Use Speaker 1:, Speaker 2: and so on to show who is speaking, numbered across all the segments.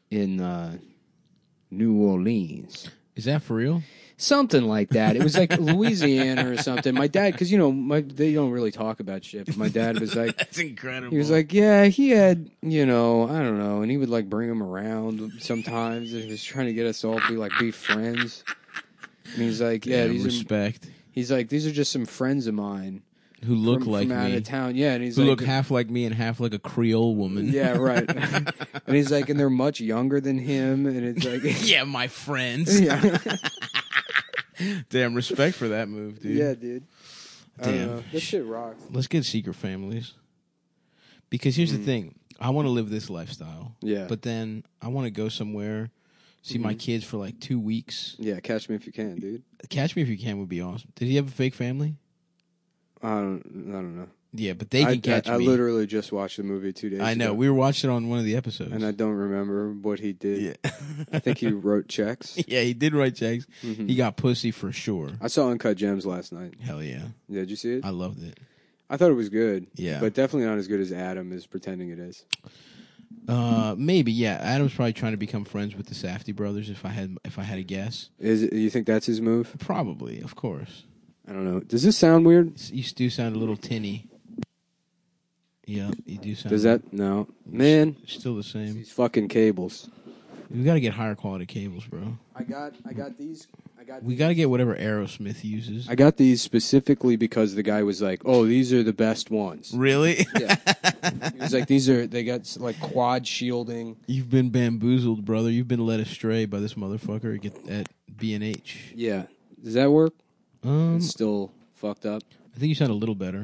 Speaker 1: in New Orleans.
Speaker 2: Is that for real?
Speaker 1: Something like that. It was like Louisiana or something. My dad, because, you know, they don't really talk about shit, but my dad was like...
Speaker 2: That's incredible.
Speaker 1: He was like, yeah, he had, you know, I don't know, and he would, like, bring him around sometimes, and he was trying to get us all to be friends. And he's like, yeah,
Speaker 2: respect.
Speaker 1: He's like, these are just some friends of mine.
Speaker 2: Who look like
Speaker 1: from out
Speaker 2: me.
Speaker 1: of town. Yeah, and he's
Speaker 2: who
Speaker 1: like...
Speaker 2: look half like me and half like a Creole woman.
Speaker 1: Yeah, right. And he's like, and they're much younger than him, and it's like...
Speaker 2: Yeah, my friends.
Speaker 1: Yeah.
Speaker 2: Damn, respect for that move, dude.
Speaker 1: Yeah, dude.
Speaker 2: Damn.
Speaker 1: This shit rocks.
Speaker 2: Let's get secret families. Because here's the thing. I want to live this lifestyle.
Speaker 1: Yeah.
Speaker 2: But then I want to go somewhere, see my kids for like 2 weeks.
Speaker 1: Yeah, catch me if you can, dude.
Speaker 2: Catch me if you can would be awesome. Did he have a fake family?
Speaker 1: I don't know.
Speaker 2: Yeah, but they can catch me.
Speaker 1: I literally just watched the movie 2 days ago.
Speaker 2: I know. We were watching it on one of the episodes.
Speaker 1: And I don't remember what he did.
Speaker 2: Yeah.
Speaker 1: I think he wrote checks.
Speaker 2: Yeah, he did write checks. Mm-hmm. He got pussy for sure.
Speaker 1: I saw Uncut Gems last night.
Speaker 2: Hell yeah.
Speaker 1: Yeah, did you see it?
Speaker 2: I loved it.
Speaker 1: I thought it was good.
Speaker 2: Yeah.
Speaker 1: But definitely not as good as Adam is pretending it is.
Speaker 2: Maybe, yeah. Adam's probably trying to become friends with the Safdie brothers if I had a guess.
Speaker 1: You think that's his move?
Speaker 2: Probably, of course.
Speaker 1: I don't know. Does this sound weird?
Speaker 2: You do sound a little tinny. Yeah, you do sound.
Speaker 1: Does that? No. Man.
Speaker 2: Still the same.
Speaker 1: These fucking cables.
Speaker 2: We got to get higher quality cables, bro.
Speaker 1: I got these.
Speaker 2: We got to get whatever Aerosmith uses.
Speaker 1: I got these specifically because the guy was like, "Oh, these are the best ones."
Speaker 2: Really?
Speaker 1: Yeah. He was like, they got like quad shielding.
Speaker 2: You've been bamboozled, brother. You've been led astray by this motherfucker at B&H.
Speaker 1: Yeah. Does that work?
Speaker 2: It's
Speaker 1: still fucked up.
Speaker 2: I think you sound a little better.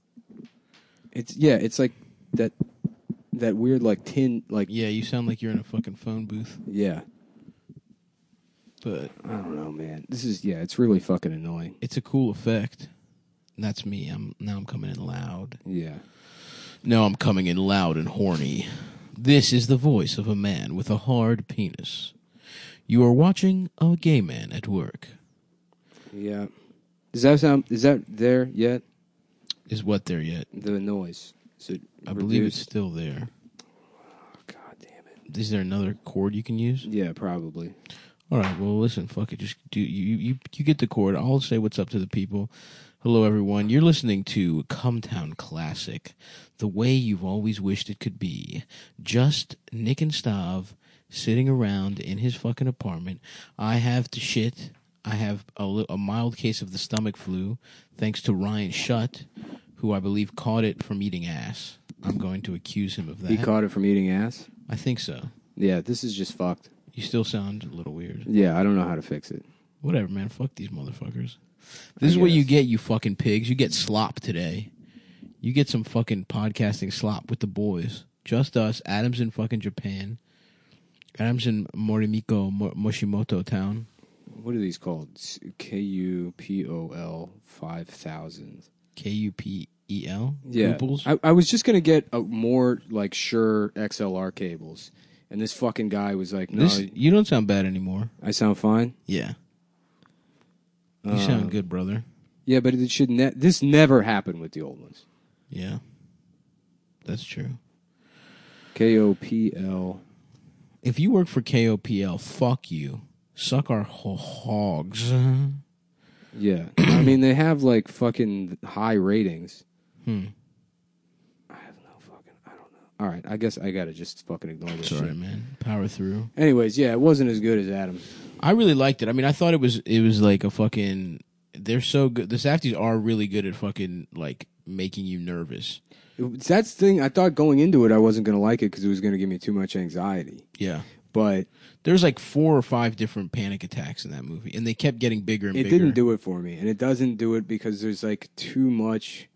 Speaker 1: It's like that weird like tin like.
Speaker 2: Yeah, you sound like you're in a fucking phone booth.
Speaker 1: Yeah.
Speaker 2: But
Speaker 1: I don't know, man. It's really fucking annoying.
Speaker 2: It's a cool effect. And that's me. I'm coming in loud.
Speaker 1: Yeah.
Speaker 2: Now I'm coming in loud and horny. This is the voice of a man with a hard penis. You are watching a gay man at work.
Speaker 1: Yeah. Is that there yet?
Speaker 2: Is what there yet?
Speaker 1: The noise.
Speaker 2: I believe it's still there.
Speaker 1: Oh, God damn it.
Speaker 2: Is there another chord you can use?
Speaker 1: Yeah, probably.
Speaker 2: All right, well, listen, fuck it. Just do you get the chord. I'll say what's up to the people. Hello, everyone. You're listening to Cumtown Classic, the way you've always wished it could be. Just Nick and Stav sitting around in his fucking apartment. I have to shit. I have a mild case of the stomach flu, thanks to Ryan Shutt, who I believe caught it from eating ass. I'm going to accuse him of that.
Speaker 1: He caught it from eating ass?
Speaker 2: I think so.
Speaker 1: Yeah, this is just fucked.
Speaker 2: You still sound a little weird.
Speaker 1: Yeah, I don't know how to fix it.
Speaker 2: Whatever, man. Fuck these motherfuckers. This is what you get, you fucking pigs. You get slop today. You get some fucking podcasting slop with the boys. Just us. Adam's in fucking Japan. Adam's in Morimiko, Moshimoto town.
Speaker 1: What are these called? KUPOL 5000.
Speaker 2: KUPEL?
Speaker 1: Yeah.
Speaker 2: Gooples?
Speaker 1: I was just going to get a more like Shure XLR cables. And this fucking guy was like, no.
Speaker 2: You don't sound bad anymore.
Speaker 1: I sound fine?
Speaker 2: Yeah. You sound good, brother.
Speaker 1: Yeah, but it should this never happened with the old ones.
Speaker 2: Yeah. That's true.
Speaker 1: KOPL.
Speaker 2: If you work for KOPL, fuck you. Suck our hogs.
Speaker 1: Yeah. I mean, they have like fucking high ratings. I don't know. All right, I guess I gotta just fucking ignore this shit.
Speaker 2: Sorry, man. Power through.
Speaker 1: Anyways, yeah, it wasn't as good as Adam.
Speaker 2: I really liked it. I mean, I thought it was like a fucking... They're so good. The Safdies are really good at fucking, like, making you nervous.
Speaker 1: That's the thing. I thought going into it, I wasn't going to like it because it was going to give me too much anxiety.
Speaker 2: Yeah.
Speaker 1: But...
Speaker 2: There's like 4 or 5 different panic attacks in that movie, and they kept getting bigger and bigger.
Speaker 1: It didn't do it for me, and it doesn't do it because there's, like, too much...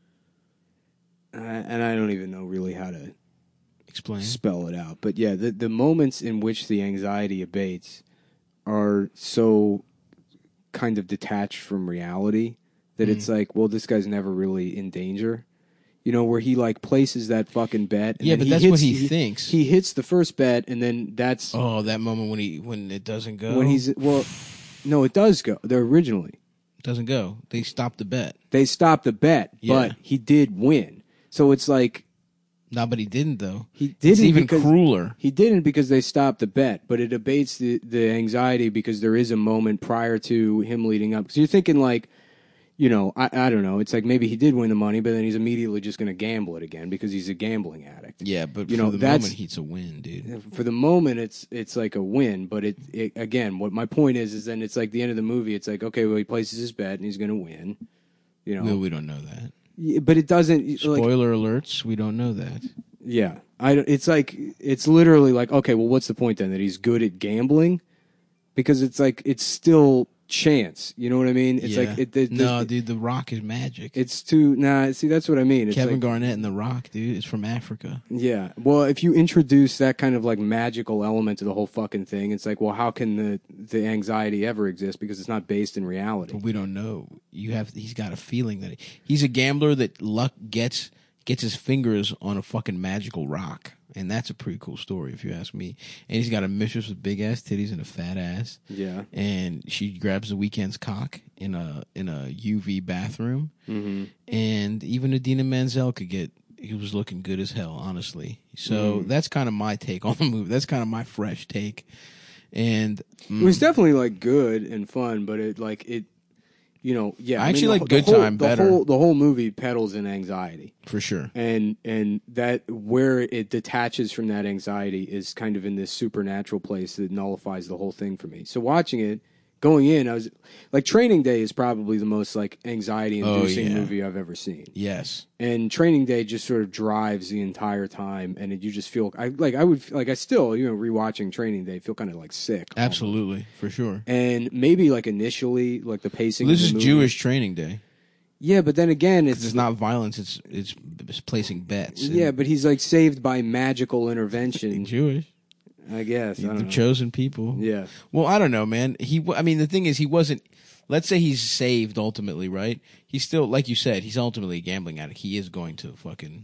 Speaker 1: and I don't even know really how to...
Speaker 2: Explain.
Speaker 1: Spell it out. But yeah, the moments in which the anxiety abates are so kind of detached from reality that it's like, well, this guy's never really in danger. You know, where he like places that fucking bet. And
Speaker 2: yeah, but that's what he thinks.
Speaker 1: He hits the first bet, and then that's
Speaker 2: that moment when it doesn't go.
Speaker 1: No, it does go. Originally,
Speaker 2: it doesn't go. They stopped the bet.
Speaker 1: They stopped the bet, but he did win. So it's like
Speaker 2: No, but he didn't though.
Speaker 1: He
Speaker 2: It's
Speaker 1: didn't
Speaker 2: even
Speaker 1: because
Speaker 2: crueler.
Speaker 1: he didn't because they stopped the bet, but it abates the anxiety because there is a moment prior to him leading up. Because you're thinking like, you know, I don't know. It's like maybe he did win the money, but then he's immediately just going to gamble it again because he's a gambling addict.
Speaker 2: Yeah, but
Speaker 1: You
Speaker 2: for
Speaker 1: know,
Speaker 2: the
Speaker 1: that's-
Speaker 2: moment, it's a win, dude.
Speaker 1: For the moment, it's like a win, but it again, what my point is then it's like the end of the movie. It's like, okay, well, he places his bet and he's going to win. You know,
Speaker 2: Well, we don't know that.
Speaker 1: Yeah, but it doesn't. Like,
Speaker 2: Spoiler alerts, we don't know that.
Speaker 1: yeah, it's like it's literally like, okay, well, what's the point then that he's good at gambling? Because it's like it's still chance. You know what I mean? It's
Speaker 2: Yeah.
Speaker 1: like
Speaker 2: Dude, The Rock is magic.
Speaker 1: It's too see that's what I mean. It's
Speaker 2: Kevin
Speaker 1: like,
Speaker 2: Garnett and The Rock, dude, is from Africa.
Speaker 1: yeah. Well, if you introduce that kind of like magical element to the whole fucking thing, it's like, well, how can the anxiety ever exist because it's not based in reality?
Speaker 2: But we don't know. He's got a feeling that he's a gambler that luck gets his fingers on a fucking magical rock. And that's a pretty cool story, if you ask me. And he's got a mistress with big ass titties and a fat ass.
Speaker 1: Yeah.
Speaker 2: And she grabs the weekend's cock in a UV bathroom.
Speaker 1: Mm-hmm.
Speaker 2: And even Idina Menzel he was looking good as hell, honestly. So that's kind of my take on the movie. That's kind of my fresh take. And
Speaker 1: It was definitely like good and fun, but it. You know, yeah.
Speaker 2: I actually like Good
Speaker 1: whole,
Speaker 2: Time better.
Speaker 1: The whole movie peddles in anxiety.
Speaker 2: For sure.
Speaker 1: And that where it detaches from that anxiety is kind of in this supernatural place that nullifies the whole thing for me. So watching it, going in, I was like, Training Day is probably the most like anxiety-inducing movie I've ever seen.
Speaker 2: Yes.
Speaker 1: And Training Day just sort of drives the entire time, and you just feel I still, you know, rewatching Training Day feel kind of like sick.
Speaker 2: Absolutely,
Speaker 1: almost.
Speaker 2: for sure.
Speaker 1: And maybe like initially, like the pacing.
Speaker 2: Well, this
Speaker 1: of
Speaker 2: is
Speaker 1: the movie,
Speaker 2: Jewish Training Day.
Speaker 1: Yeah, but then again,
Speaker 2: It's not violence. It's placing bets.
Speaker 1: Yeah, but he's like saved by magical intervention.
Speaker 2: Jewish.
Speaker 1: I guess. I don't
Speaker 2: The
Speaker 1: know.
Speaker 2: chosen people.
Speaker 1: Yeah.
Speaker 2: Well, I don't know, man. The thing is, he wasn't. Let's say he's saved ultimately, right? He's still, like you said, he's ultimately a gambling addict. He is going to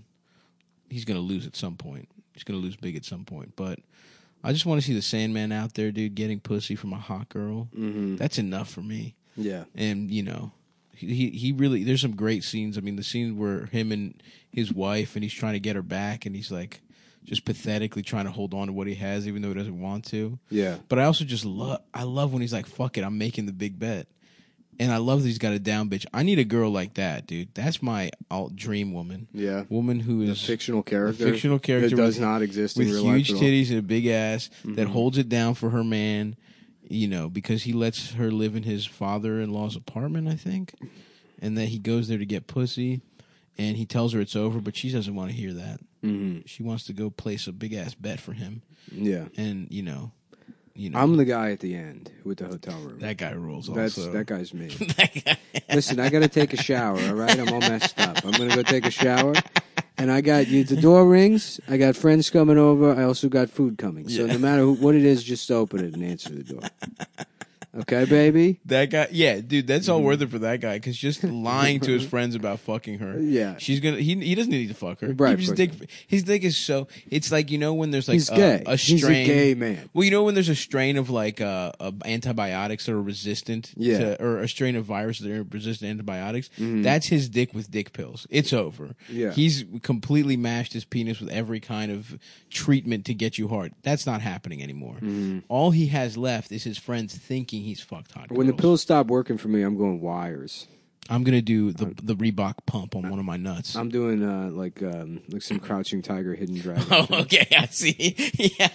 Speaker 2: he's going to lose at some point. He's going to lose big at some point. But I just want to see the Sandman out there, dude, getting pussy from a hot girl.
Speaker 1: Mm-hmm.
Speaker 2: That's enough for me.
Speaker 1: Yeah.
Speaker 2: And, you know, he really, there's some great scenes. I mean, the scene where him and his wife, and he's trying to get her back, and he's like, just pathetically trying to hold on to what he has, even though he doesn't want to.
Speaker 1: Yeah.
Speaker 2: But I also just love when he's like, fuck it, I'm making the big bet. And I love that he's got a down bitch. I need a girl like that, dude. That's my dream woman.
Speaker 1: Yeah.
Speaker 2: Woman who is
Speaker 1: A fictional character.
Speaker 2: A fictional character
Speaker 1: that does not exist
Speaker 2: with
Speaker 1: in real life.
Speaker 2: huge titties and a big ass that holds it down for her man, you know, because he lets her live in his father-in-law's apartment, I think. And that he goes there to get pussy, and he tells her it's over, but she doesn't want to hear that.
Speaker 1: Mm-hmm.
Speaker 2: She wants to go place a big-ass bet for him.
Speaker 1: Yeah.
Speaker 2: And, you know.
Speaker 1: I'm the guy at the end with the hotel room.
Speaker 2: That guy rules
Speaker 1: That
Speaker 2: also.
Speaker 1: guy's me. Listen, I got to take a shower, all right? I'm all messed up. I'm going to go take a shower. And I got the door rings. I got friends coming over. I also got food coming. So no matter what it is, just open it and answer the door. Okay, baby?
Speaker 2: That guy, yeah, dude, that's all worth it for that guy, because just lying to his friends about fucking her.
Speaker 1: Yeah.
Speaker 2: She's gonna, he doesn't need to fuck her.
Speaker 1: Right,
Speaker 2: His dick is so, it's like, you know, when there's like
Speaker 1: He's gay.
Speaker 2: a strain.
Speaker 1: He's a gay man.
Speaker 2: Well, you know, when there's a strain of like antibiotics that are resistant or a strain of viruses that are resistant to antibiotics, that's his dick with dick pills. It's over.
Speaker 1: Yeah.
Speaker 2: He's completely mashed his penis with every kind of treatment to get you hard. That's not happening anymore. All he has left is his friends thinking he's fucked hot girls.
Speaker 1: When the pills stop working for me, I'm going wires.
Speaker 2: I'm gonna do the Reebok pump on one of my nuts.
Speaker 1: I'm doing like some Crouching Tiger, Hidden Dragon.
Speaker 2: Oh, okay, I see. Yeah.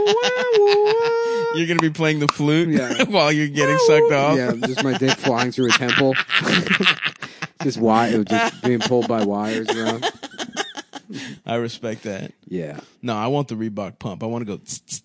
Speaker 2: You're gonna be playing the flute while you're getting sucked off.
Speaker 1: Yeah, just my dick flying through a temple. just being pulled by wires around.
Speaker 2: I respect that.
Speaker 1: Yeah.
Speaker 2: No, I want the Reebok pump. I want to go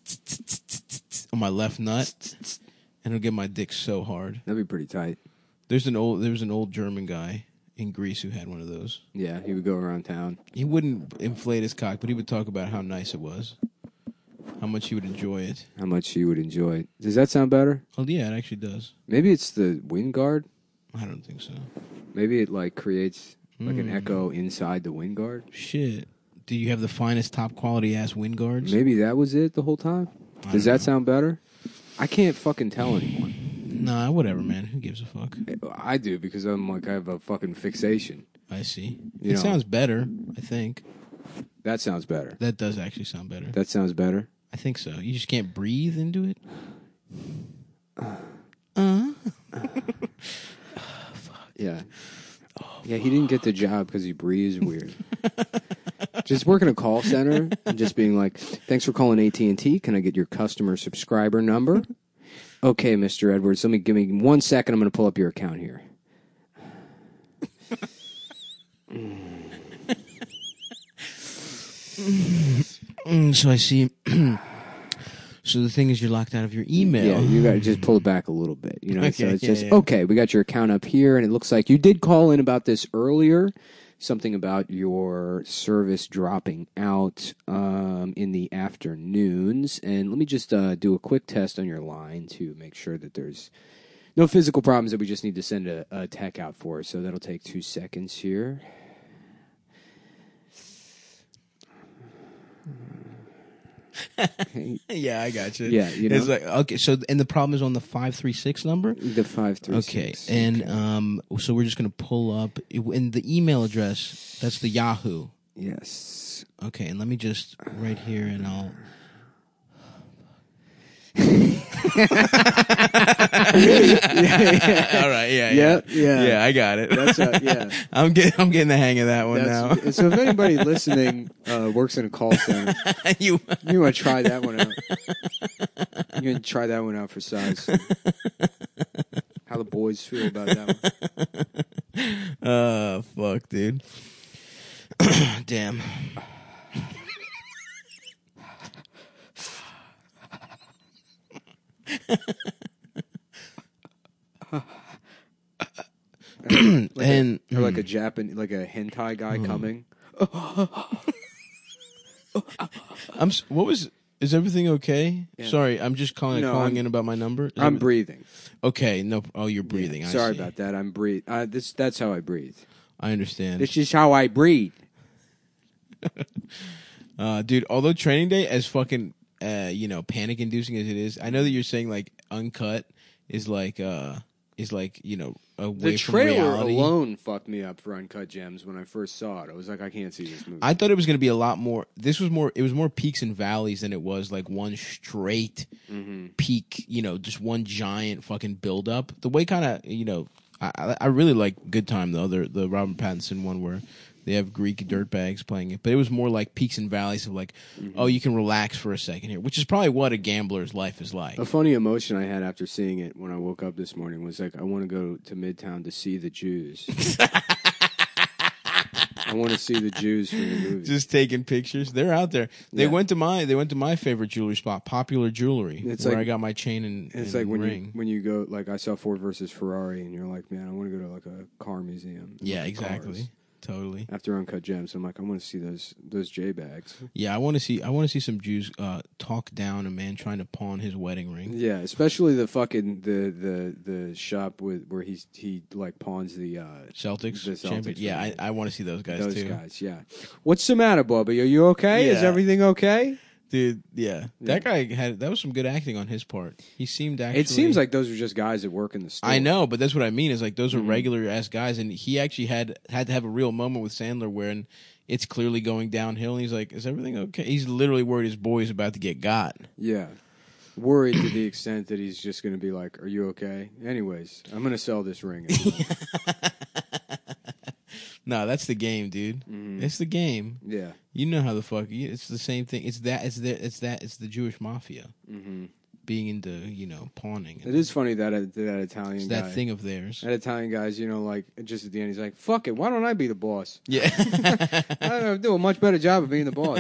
Speaker 2: on my left nut, and it'll get my dick so hard.
Speaker 1: That'd be pretty tight.
Speaker 2: There was an old German guy in Greece who had one of those.
Speaker 1: Yeah, he would go around town.
Speaker 2: He wouldn't inflate his cock, but he would talk about how nice it was, how much he would enjoy it.
Speaker 1: How much he would enjoy it. Does that sound better?
Speaker 2: Oh yeah, it actually does.
Speaker 1: Maybe it's the wind guard.
Speaker 2: I don't think so.
Speaker 1: Maybe it like creates like an echo inside the wind guard.
Speaker 2: Shit. Do you have the finest top quality ass wind guards?
Speaker 1: Maybe that was it the whole time. Does that sound better? I can't fucking tell anymore.
Speaker 2: Nah, whatever, man. Who gives a fuck?
Speaker 1: I do because I'm like I have a fucking fixation.
Speaker 2: I see.
Speaker 1: You
Speaker 2: It
Speaker 1: know.
Speaker 2: sounds better, I think.
Speaker 1: That sounds better.
Speaker 2: That does actually sound better.
Speaker 1: That sounds better.
Speaker 2: I think so. You just can't breathe into it.
Speaker 1: Yeah. Yeah, he didn't get the job because he breathes weird. Just working a call center and just being like, thanks for calling AT&T. Can I get your customer subscriber number? Okay, Mr. Edwards, give me 1 second. I'm going to pull up your account here.
Speaker 2: So I see. So the thing is, you're locked out of your email.
Speaker 1: Yeah, you got to just pull it back a little bit.
Speaker 2: Okay,
Speaker 1: so it's just, okay, we got your account up here, and it looks like you did call in about this earlier. Something about your service dropping out in the afternoons. And let me just do a quick test on your line to make sure that there's no physical problems that we just need to send a tech out for. So that'll take 2 seconds here. Okay.
Speaker 2: Yeah, I got you.
Speaker 1: Yeah,
Speaker 2: It's like, okay, so, and the problem is on the 536 number?
Speaker 1: The 536.
Speaker 2: Okay, and so we're just going to pull up, in the email address, that's the Yahoo.
Speaker 1: Yes.
Speaker 2: Okay, and let me just, right here, and I'll... All right, yeah, I got it.
Speaker 1: That's yeah.
Speaker 2: I'm getting the hang of that one now.
Speaker 1: So if anybody listening works in a call center,
Speaker 2: you
Speaker 1: want to try that one out. You can try that one out for size. How the boys feel about that one?
Speaker 2: Fuck, dude. Damn.
Speaker 1: Like a Japan, like a hentai guy coming.
Speaker 2: Is everything okay? Yeah. Sorry, I'm just calling in about my number.
Speaker 1: I'm breathing.
Speaker 2: Okay, no. Oh, you're breathing.
Speaker 1: Yeah,
Speaker 2: I
Speaker 1: sorry
Speaker 2: see.
Speaker 1: about that. I'm breathe. That's how I breathe.
Speaker 2: I understand.
Speaker 1: This is how I breathe.
Speaker 2: Dude, although Training Day, as fucking panic inducing as it is, I know that you're saying like Uncut is like away
Speaker 1: the
Speaker 2: from
Speaker 1: trailer
Speaker 2: reality.
Speaker 1: Alone fucked me up for Uncut Gems when I first saw it. I was like, I can't see this movie.
Speaker 2: I thought it was going to be a lot more. It was more peaks and valleys than it was like one straight peak. Just one giant fucking build up. The way kind of I really like Good Time though, the Robert Pattinson one where they have Greek dirtbags playing it, but it was more like peaks and valleys of like, oh, you can relax for a second here, which is probably what a gambler's life is like.
Speaker 1: A funny emotion I had after seeing it when I woke up this morning was like, I want to go to Midtown to see the Jews. I want to see the Jews from the movie.
Speaker 2: Just taking pictures. They're out there. They went to my favorite jewelry spot, Popular Jewelry, where I got my chain and
Speaker 1: it's like
Speaker 2: ring.
Speaker 1: when you go, like I saw Ford versus Ferrari, and you're like, man, I want to go to like a car museum.
Speaker 2: Yeah, exactly. Cars. Totally.
Speaker 1: After Uncut Gems, I'm like, I want to see those J bags.
Speaker 2: Yeah, I want to see some Jews talk down a man trying to pawn his wedding ring.
Speaker 1: Yeah, especially the fucking the shop where he like pawns the
Speaker 2: Celtics.
Speaker 1: The Celtics.
Speaker 2: Yeah, I want to see those guys too.
Speaker 1: Those guys, yeah. What's the matter, Bubba? Are you okay?
Speaker 2: Yeah.
Speaker 1: Is everything okay?
Speaker 2: Dude, yeah. That guy that was some good acting on his part. He seemed actually...
Speaker 1: It seems like those are just guys that work in the store.
Speaker 2: I know, but that's what I mean, is like those are regular-ass guys, and he actually had to have a real moment with Sandler where it's clearly going downhill, and he's like, is everything okay? He's literally worried his boy is about to get got.
Speaker 1: Yeah. Worried to the extent that he's just going to be like, are you okay? Anyways, I'm going to sell this ring.
Speaker 2: No, that's the game, dude. It's the game.
Speaker 1: Yeah,
Speaker 2: you know how the fuck it's the same thing. It's the Jewish mafia being into pawning.
Speaker 1: It is funny that Italian guy,
Speaker 2: that thing of theirs.
Speaker 1: That Italian guy's like just at the end he's like, fuck it, why don't I be the boss?
Speaker 2: Yeah,
Speaker 1: I do a much better job of being the boss.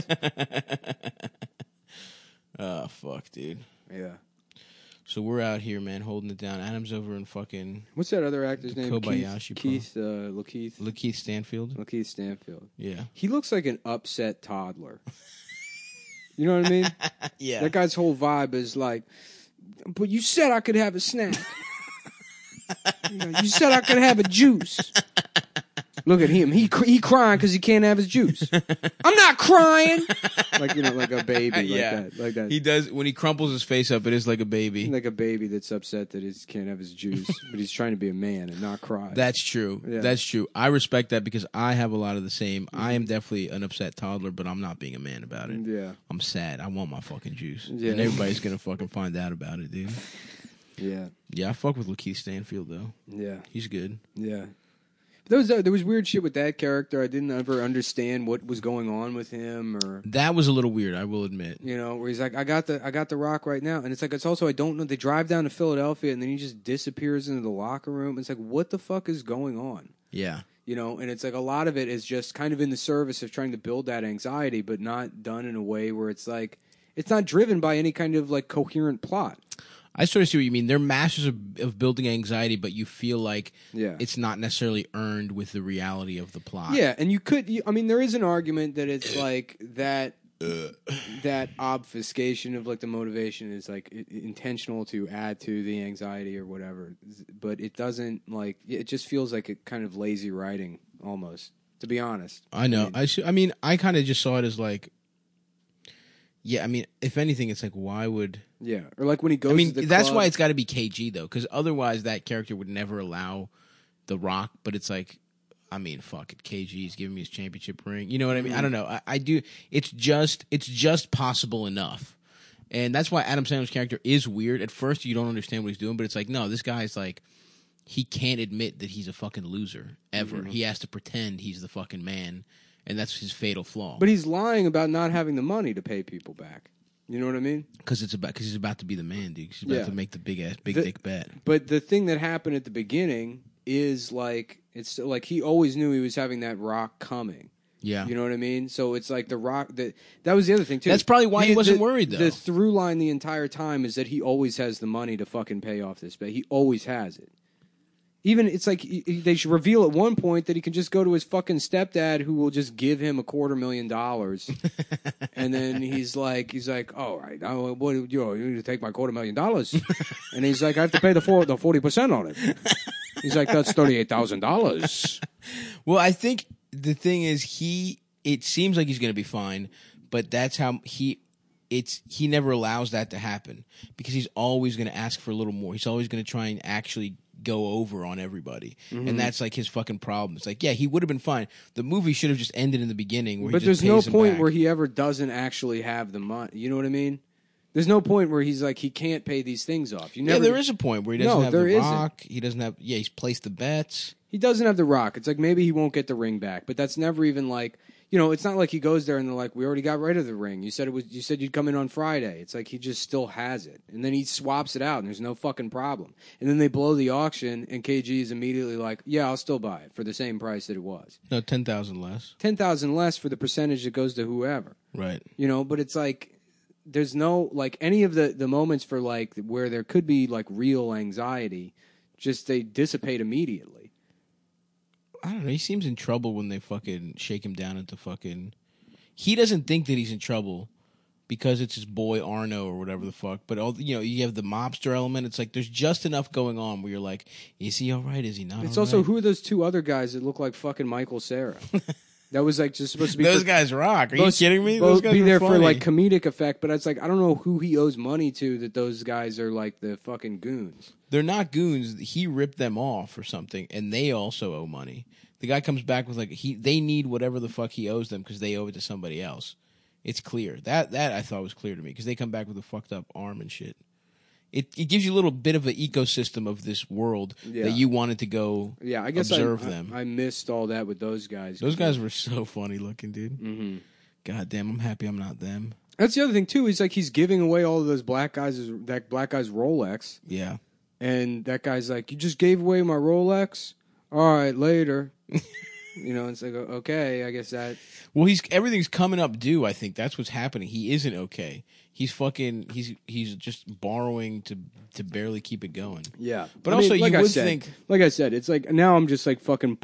Speaker 2: Oh fuck, dude.
Speaker 1: Yeah.
Speaker 2: So we're out here, man, holding it down. Adam's over in fucking...
Speaker 1: What's that other actor's name?
Speaker 2: Kobayashi.
Speaker 1: Lakeith
Speaker 2: Stanfield?
Speaker 1: Lakeith Stanfield.
Speaker 2: Yeah.
Speaker 1: He looks like an upset toddler. You know what I mean?
Speaker 2: Yeah.
Speaker 1: That guy's whole vibe is like, but you said I could have a snack. You said I could have a juice. Look at him. He crying because he can't have his juice. I'm not crying. Like a baby. Like that.
Speaker 2: He does when he crumples his face up. It is like a baby.
Speaker 1: Like a baby that's upset that he can't have his juice, but he's trying to be a man and not cry.
Speaker 2: That's true. Yeah. That's true. I respect that because I have a lot of the same. I am definitely an upset toddler, but I'm not being a man about it.
Speaker 1: Yeah.
Speaker 2: I'm sad. I want my fucking juice. Yeah. And everybody's gonna fucking find out about it, dude.
Speaker 1: Yeah.
Speaker 2: Yeah, I fuck with Lakeith Stanfield though.
Speaker 1: Yeah.
Speaker 2: He's good.
Speaker 1: Yeah. But there was weird shit with that character. I didn't ever understand what was going on with him, or
Speaker 2: that was a little weird. I will admit.
Speaker 1: Where he's like, I got the Rock right now, and it's like it's also I don't know. They drive down to Philadelphia, and then he just disappears into the locker room. It's like, what the fuck is going on?
Speaker 2: Yeah.
Speaker 1: And it's like a lot of it is just kind of in the service of trying to build that anxiety, but not done in a way where it's like it's not driven by any kind of like coherent plot.
Speaker 2: I sort of see what you mean. They're masters of building anxiety, but you feel like it's not necessarily earned with the reality of the plot.
Speaker 1: Yeah, and there is an argument that it's like that obfuscation of like the motivation is like intentional to add to the anxiety or whatever, but it doesn't it just feels like a kind of lazy writing almost, to be honest.
Speaker 2: I know. I kind of just saw it as like, if anything, it's like, why would...
Speaker 1: Yeah, or like when he goes to the
Speaker 2: that's
Speaker 1: club.
Speaker 2: why it's got to be KG, though, because otherwise that character would never allow The Rock, but it's like, fuck it, KG's giving me his championship ring. You know what I mean? I don't know. I do... It's just possible enough. And that's why Adam Sandler's character is weird. At first, you don't understand what he's doing, but it's like, no, this guy's like... He can't admit that he's a fucking loser, ever. Mm-hmm. He has to pretend he's the fucking man. And that's his fatal flaw.
Speaker 1: But he's lying about not having the money to pay people back. You know what I mean?
Speaker 2: Because he's about to be the man, dude. He's about to make the big dick bet.
Speaker 1: But the thing that happened at the beginning is like it's like he always knew he was having that Rock coming.
Speaker 2: Yeah,
Speaker 1: you know what I mean. So it's like the Rock that was the other thing too.
Speaker 2: That's probably why he wasn't worried though.
Speaker 1: The through line the entire time is that he always has the money to fucking pay off this bet. He always has it. Even it's like they should reveal at one point that he can just go to his fucking stepdad who will just give him $250,000, and then he's like, all right, what you need to take my $250,000, and he's like, I have to pay the 40% on it. He's like, that's $38,000.
Speaker 2: Well, I think the thing is it seems like he's going to be fine, but that's how he never allows that to happen because he's always going to ask for a little more. He's always going to try and actually go over on everybody. Mm-hmm. And that's like his fucking problem. It's like, yeah, he would have been fine. The movie should have just ended in the beginning where
Speaker 1: but
Speaker 2: he just
Speaker 1: there's no point
Speaker 2: back.
Speaker 1: Where he ever doesn't actually have the money. You know what I mean? There's no point where he's like, he can't pay these things off.
Speaker 2: There is a point where he doesn't have the Rock. He doesn't have, he's placed the bets.
Speaker 1: He doesn't have the Rock. It's like maybe he won't get the ring back, but that's never even like, it's not like he goes there and they're like, we already got rid of the ring. You said you'd come in on Friday. It's like he just still has it. And then he swaps it out and there's no fucking problem. And then they blow the auction and KG is immediately like, yeah, I'll still buy it for the same price that it was.
Speaker 2: No, 10,000 less.
Speaker 1: 10,000 less for the percentage that goes to whoever.
Speaker 2: Right.
Speaker 1: But it's like, there's no, like, any of the moments for, like, where there could be, like, real anxiety, just they dissipate immediately.
Speaker 2: I don't know. He seems in trouble when they fucking shake him down into fucking... He doesn't think that he's in trouble because it's his boy Arno or whatever the fuck. But, you have the mobster element. It's like there's just enough going on where you're like, is he all right? Is he not
Speaker 1: It's
Speaker 2: all
Speaker 1: also,
Speaker 2: right?
Speaker 1: who are those two other guys that look like fucking Michael Cera? That was like just supposed to be...
Speaker 2: Those guys rock. Are you kidding me? Those guys
Speaker 1: be there
Speaker 2: funny.
Speaker 1: for like comedic effect, but it's like, I don't know who he owes money to that those guys are like the fucking goons.
Speaker 2: They're not goons. He ripped them off or something, and they also owe money. The guy comes back with like they need whatever the fuck he owes them because they owe it to somebody else. It's clear. That I thought was clear to me because they come back with a fucked up arm and shit. It gives you a little bit of an ecosystem of this world that you wanted to go
Speaker 1: I guess
Speaker 2: observe them.
Speaker 1: I missed all that with those guys.
Speaker 2: Those guys were so funny looking, dude.
Speaker 1: Mm-hmm.
Speaker 2: God damn, I'm happy I'm not them.
Speaker 1: That's the other thing too. Is like he's giving away all of those black guys' Rolex.
Speaker 2: Yeah.
Speaker 1: And that guy's like, you just gave away my Rolex? All right, later. It's like, okay, I guess that...
Speaker 2: Well, everything's coming up due, I think. That's what's happening. He isn't okay. He's fucking... He's just borrowing to barely keep it going.
Speaker 1: Yeah.
Speaker 2: But also, you would think...
Speaker 1: Like I said, it's like, now I'm just like fucking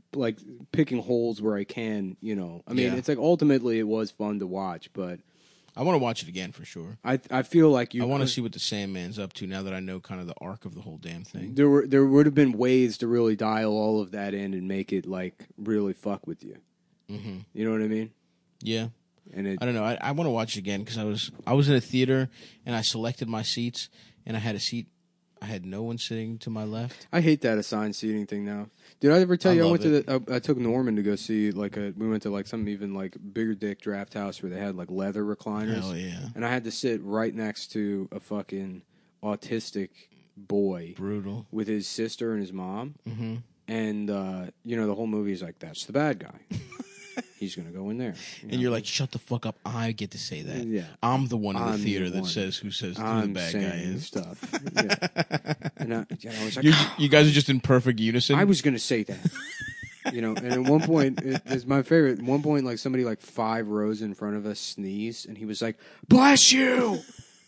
Speaker 1: picking holes where I can, It's like, ultimately, it was fun to watch, but...
Speaker 2: I want to watch it again for sure.
Speaker 1: I feel like you.
Speaker 2: I want to see what the Sandman's up to now that I know kind of the arc of the whole damn thing.
Speaker 1: There would have been ways to really dial all of that in and make it like really fuck with you.
Speaker 2: Mm-hmm.
Speaker 1: You know what I mean?
Speaker 2: Yeah.
Speaker 1: And
Speaker 2: I don't know. I want to watch it again because I was in a theater and I selected my seats and I had a seat. I had no one sitting to my left.
Speaker 1: I hate that assigned seating thing now. Did I ever tell you I went
Speaker 2: love
Speaker 1: to I took Norman to go see we went to like some even like bigger dick draft house where they had like leather recliners.
Speaker 2: Hell yeah.
Speaker 1: And I had to sit right next to a fucking autistic boy.
Speaker 2: Brutal.
Speaker 1: With his sister and his mom.
Speaker 2: Mm-hmm.
Speaker 1: And the whole movie is like, that's the bad guy. He's going to go in there.
Speaker 2: And you're like, shut the fuck up. I get to say that.
Speaker 1: Yeah.
Speaker 2: I'm the one in the theater that says who the bad guy is.
Speaker 1: Stuff. Yeah. And I was like,
Speaker 2: you guys are just in perfect unison.
Speaker 1: I was going to say that. And at one point, it's my favorite. At one point, like somebody like 5 rows in front of us sneezed, and he was like, "Bless you."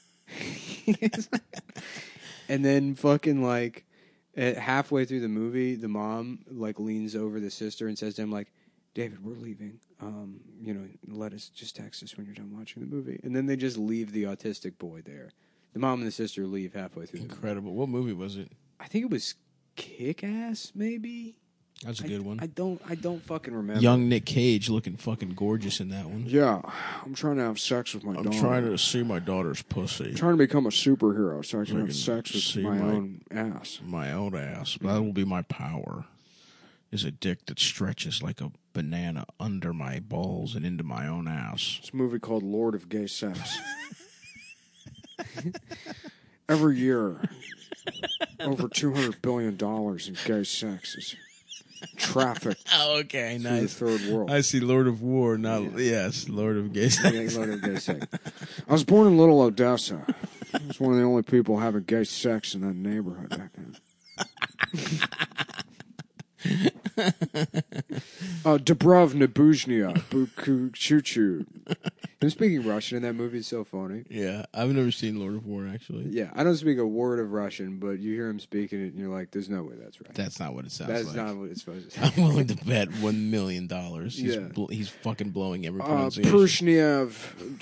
Speaker 1: And then fucking like halfway through the movie, the mom like leans over the sister and says to him like, "David, we're leaving. Let us just text us when you're done watching the movie." And then they just leave the autistic boy there. The mom and the sister leave halfway through.
Speaker 2: Incredible. What movie was it?
Speaker 1: I think it was Kick-Ass, maybe.
Speaker 2: That's a good one.
Speaker 1: I don't fucking remember.
Speaker 2: Young Nick Cage looking fucking gorgeous in that one.
Speaker 1: Yeah, I'm trying to have sex with my daughter.
Speaker 2: I'm trying to see my daughter's pussy.
Speaker 1: I'm trying to become a superhero so I can have sex with my own ass.
Speaker 2: My own ass. That will be my power. Is a dick that stretches like a banana under my balls and into my own ass.
Speaker 1: It's a movie called Lord of Gay Sex. Every year, over $200 billion in gay sex is trafficked.
Speaker 2: Oh, okay, nice.
Speaker 1: To the third world.
Speaker 2: I see Lord of War, yes, Lord of Gay Sex.
Speaker 1: Yeah, Lord of Gay Sex. I was born in Little Odessa. I was one of the only people having gay sex in that neighborhood back then. Dubrov Nabuzhnia, Bukuchuchu. Him speaking Russian in that movie is so funny.
Speaker 2: Yeah, I've never seen Lord of War, actually.
Speaker 1: Yeah, I don't speak a word of Russian, but you hear him speaking it, and you're like, there's no way that's right.
Speaker 2: That's not what it sounds like.
Speaker 1: That's not what it's supposed to
Speaker 2: sound.
Speaker 1: say.
Speaker 2: I'm willing to bet $1 million. He's fucking blowing every pronunciation.
Speaker 1: Prushniev.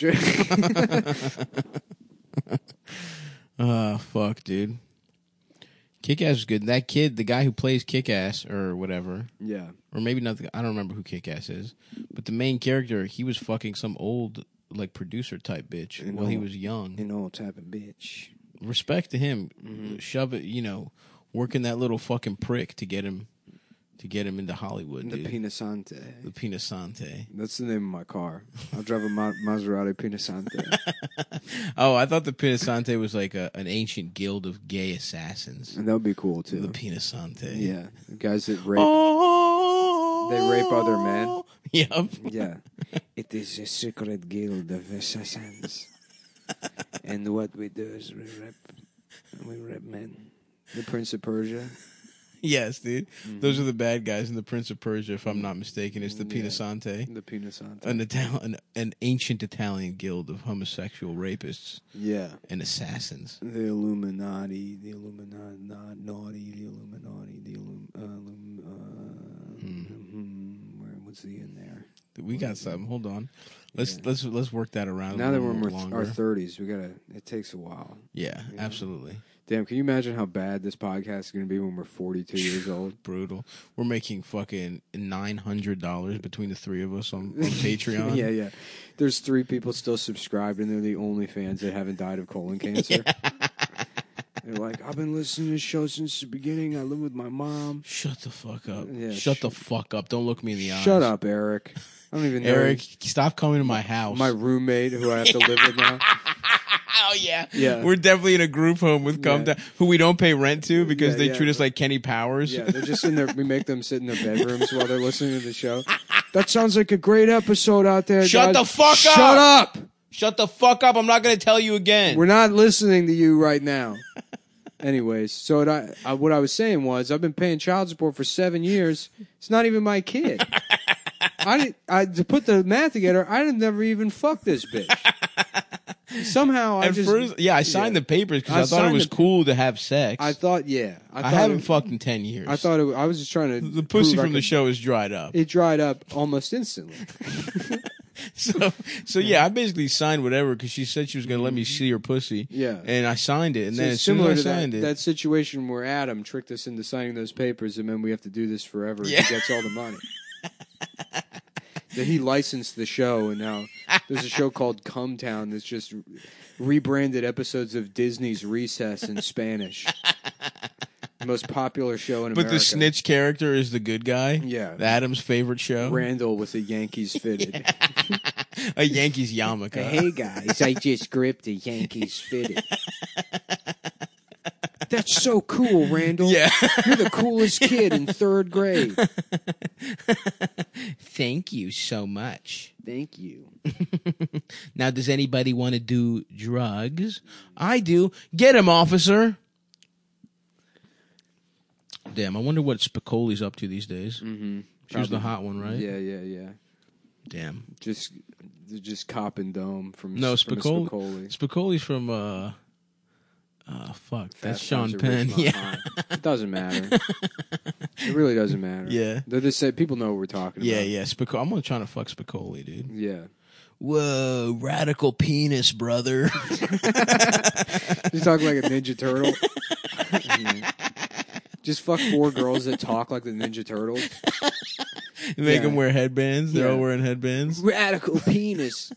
Speaker 2: Fuck, dude. Kick-Ass is good. That kid, the guy who plays Kick-Ass, or whatever.
Speaker 1: Yeah.
Speaker 2: Or maybe not. I don't remember who Kick-Ass is. But the main character, he was fucking some old, like, producer-type bitch while he was young.
Speaker 1: An old type of bitch.
Speaker 2: Respect to him. Mm-hmm. Shove it, working that little fucking prick to get him into Hollywood,
Speaker 1: The
Speaker 2: dude.
Speaker 1: Pinasante.
Speaker 2: The Pinasante.
Speaker 1: That's the name of my car. I'll drive a Maserati Pinasante.
Speaker 2: Oh, I thought the Pinasante was like an ancient guild of gay assassins.
Speaker 1: And that would be cool, too.
Speaker 2: The Pinasante.
Speaker 1: Yeah. The guys that rape... They rape other men.
Speaker 2: Yep.
Speaker 1: Yeah. It is a secret guild of assassins. And what we do is we rape men. The Prince of Persia.
Speaker 2: Yes, dude. Mm-hmm. Those are the bad guys in the Prince of Persia, if I'm not mistaken. It's the Pinasante.
Speaker 1: The Pinasante.
Speaker 2: An ancient Italian guild of homosexual rapists.
Speaker 1: Yeah.
Speaker 2: And assassins.
Speaker 1: The Illuminati. What's the in there?
Speaker 2: We got something. Hold on. Let's work that around.
Speaker 1: Now that we're in our 30s, it takes a while.
Speaker 2: Yeah, absolutely.
Speaker 1: Damn, can you imagine how bad this podcast is going to be when we're 42 years old?
Speaker 2: Brutal. We're making fucking $900 between the three of us on Patreon.
Speaker 1: Yeah. There's 3 people still subscribed, and they're the only fans that haven't died of colon cancer. Yeah. They're like, I've been listening to this show since the beginning. I live with my mom.
Speaker 2: Shut the fuck up.
Speaker 1: Yeah,
Speaker 2: Shut the fuck up. Don't look me in the eyes.
Speaker 1: Shut up, Eric. I don't even know.
Speaker 2: Eric, stop coming to my house.
Speaker 1: My roommate who I have to live with now.
Speaker 2: Oh, yeah.
Speaker 1: Yeah.
Speaker 2: We're definitely in a group home with who we don't pay rent to because they treat us like Kenny Powers.
Speaker 1: Yeah, they're just in there. We make them sit in their bedrooms while they're listening to the show. That sounds like a great episode out there,
Speaker 2: Shut
Speaker 1: guys.
Speaker 2: the fuck up.
Speaker 1: Shut up.
Speaker 2: Shut the fuck up. I'm not going to tell you again.
Speaker 1: We're not listening to you right now. Anyways, so what I was saying was I've been paying child support for 7 years. It's not even my kid. To put the math together, I'd never even fucked this bitch. Somehow I
Speaker 2: signed the papers because I thought it was cool to have sex.
Speaker 1: I thought, I
Speaker 2: haven't fucked in 10 years.
Speaker 1: I thought I was just trying to.
Speaker 2: The pussy from the show is dried up.
Speaker 1: It dried up almost instantly.
Speaker 2: So yeah, I basically signed whatever because she said she was going to let me see her pussy.
Speaker 1: Yeah.
Speaker 2: And I signed it. And
Speaker 1: So
Speaker 2: then
Speaker 1: it's
Speaker 2: as soon
Speaker 1: similar
Speaker 2: as
Speaker 1: to
Speaker 2: I signed
Speaker 1: that situation where Adam tricked us into signing those papers, and then we have to do this forever.
Speaker 2: Yeah.
Speaker 1: And he gets all the money. Then he licensed the show, and now there's a show called Come Town that's just rebranded episodes of Disney's Recess in Spanish. The most popular show in America.
Speaker 2: But the snitch character is the good guy.
Speaker 1: Yeah.
Speaker 2: Adam's favorite show.
Speaker 1: Randall with a Yankees fitted.
Speaker 2: A Yankees yarmulke.
Speaker 1: Hey guys, I just gripped a Yankees fitted. That's so cool, Randall.
Speaker 2: Yeah.
Speaker 1: You're the coolest kid in 3rd grade.
Speaker 2: Thank you so much.
Speaker 1: Thank you.
Speaker 2: Now, does anybody want to do drugs? I do. Get him, officer. Damn, I wonder what Spicoli's up to these days.
Speaker 1: Mm-hmm.
Speaker 2: She was the hot one, right?
Speaker 1: Yeah.
Speaker 2: Damn.
Speaker 1: Just Cop and Dome from
Speaker 2: Spicoli. Spicoli's from fuck. That's
Speaker 1: Fast
Speaker 2: Sean
Speaker 1: Times at
Speaker 2: Penn.
Speaker 1: Ridgemont
Speaker 2: Yeah.
Speaker 1: High. It doesn't matter. It really doesn't matter.
Speaker 2: Yeah.
Speaker 1: They're just say people know what we're talking
Speaker 2: Yeah,
Speaker 1: about.
Speaker 2: yeah. I'm gonna try to fuck Spicoli, dude.
Speaker 1: Yeah.
Speaker 2: Whoa, radical penis, brother.
Speaker 1: Just talk like a Ninja Turtle. Just fuck 4 girls that talk like the Ninja Turtles.
Speaker 2: Make them wear headbands. They're
Speaker 1: Yeah.
Speaker 2: all wearing headbands.
Speaker 1: Radical penis.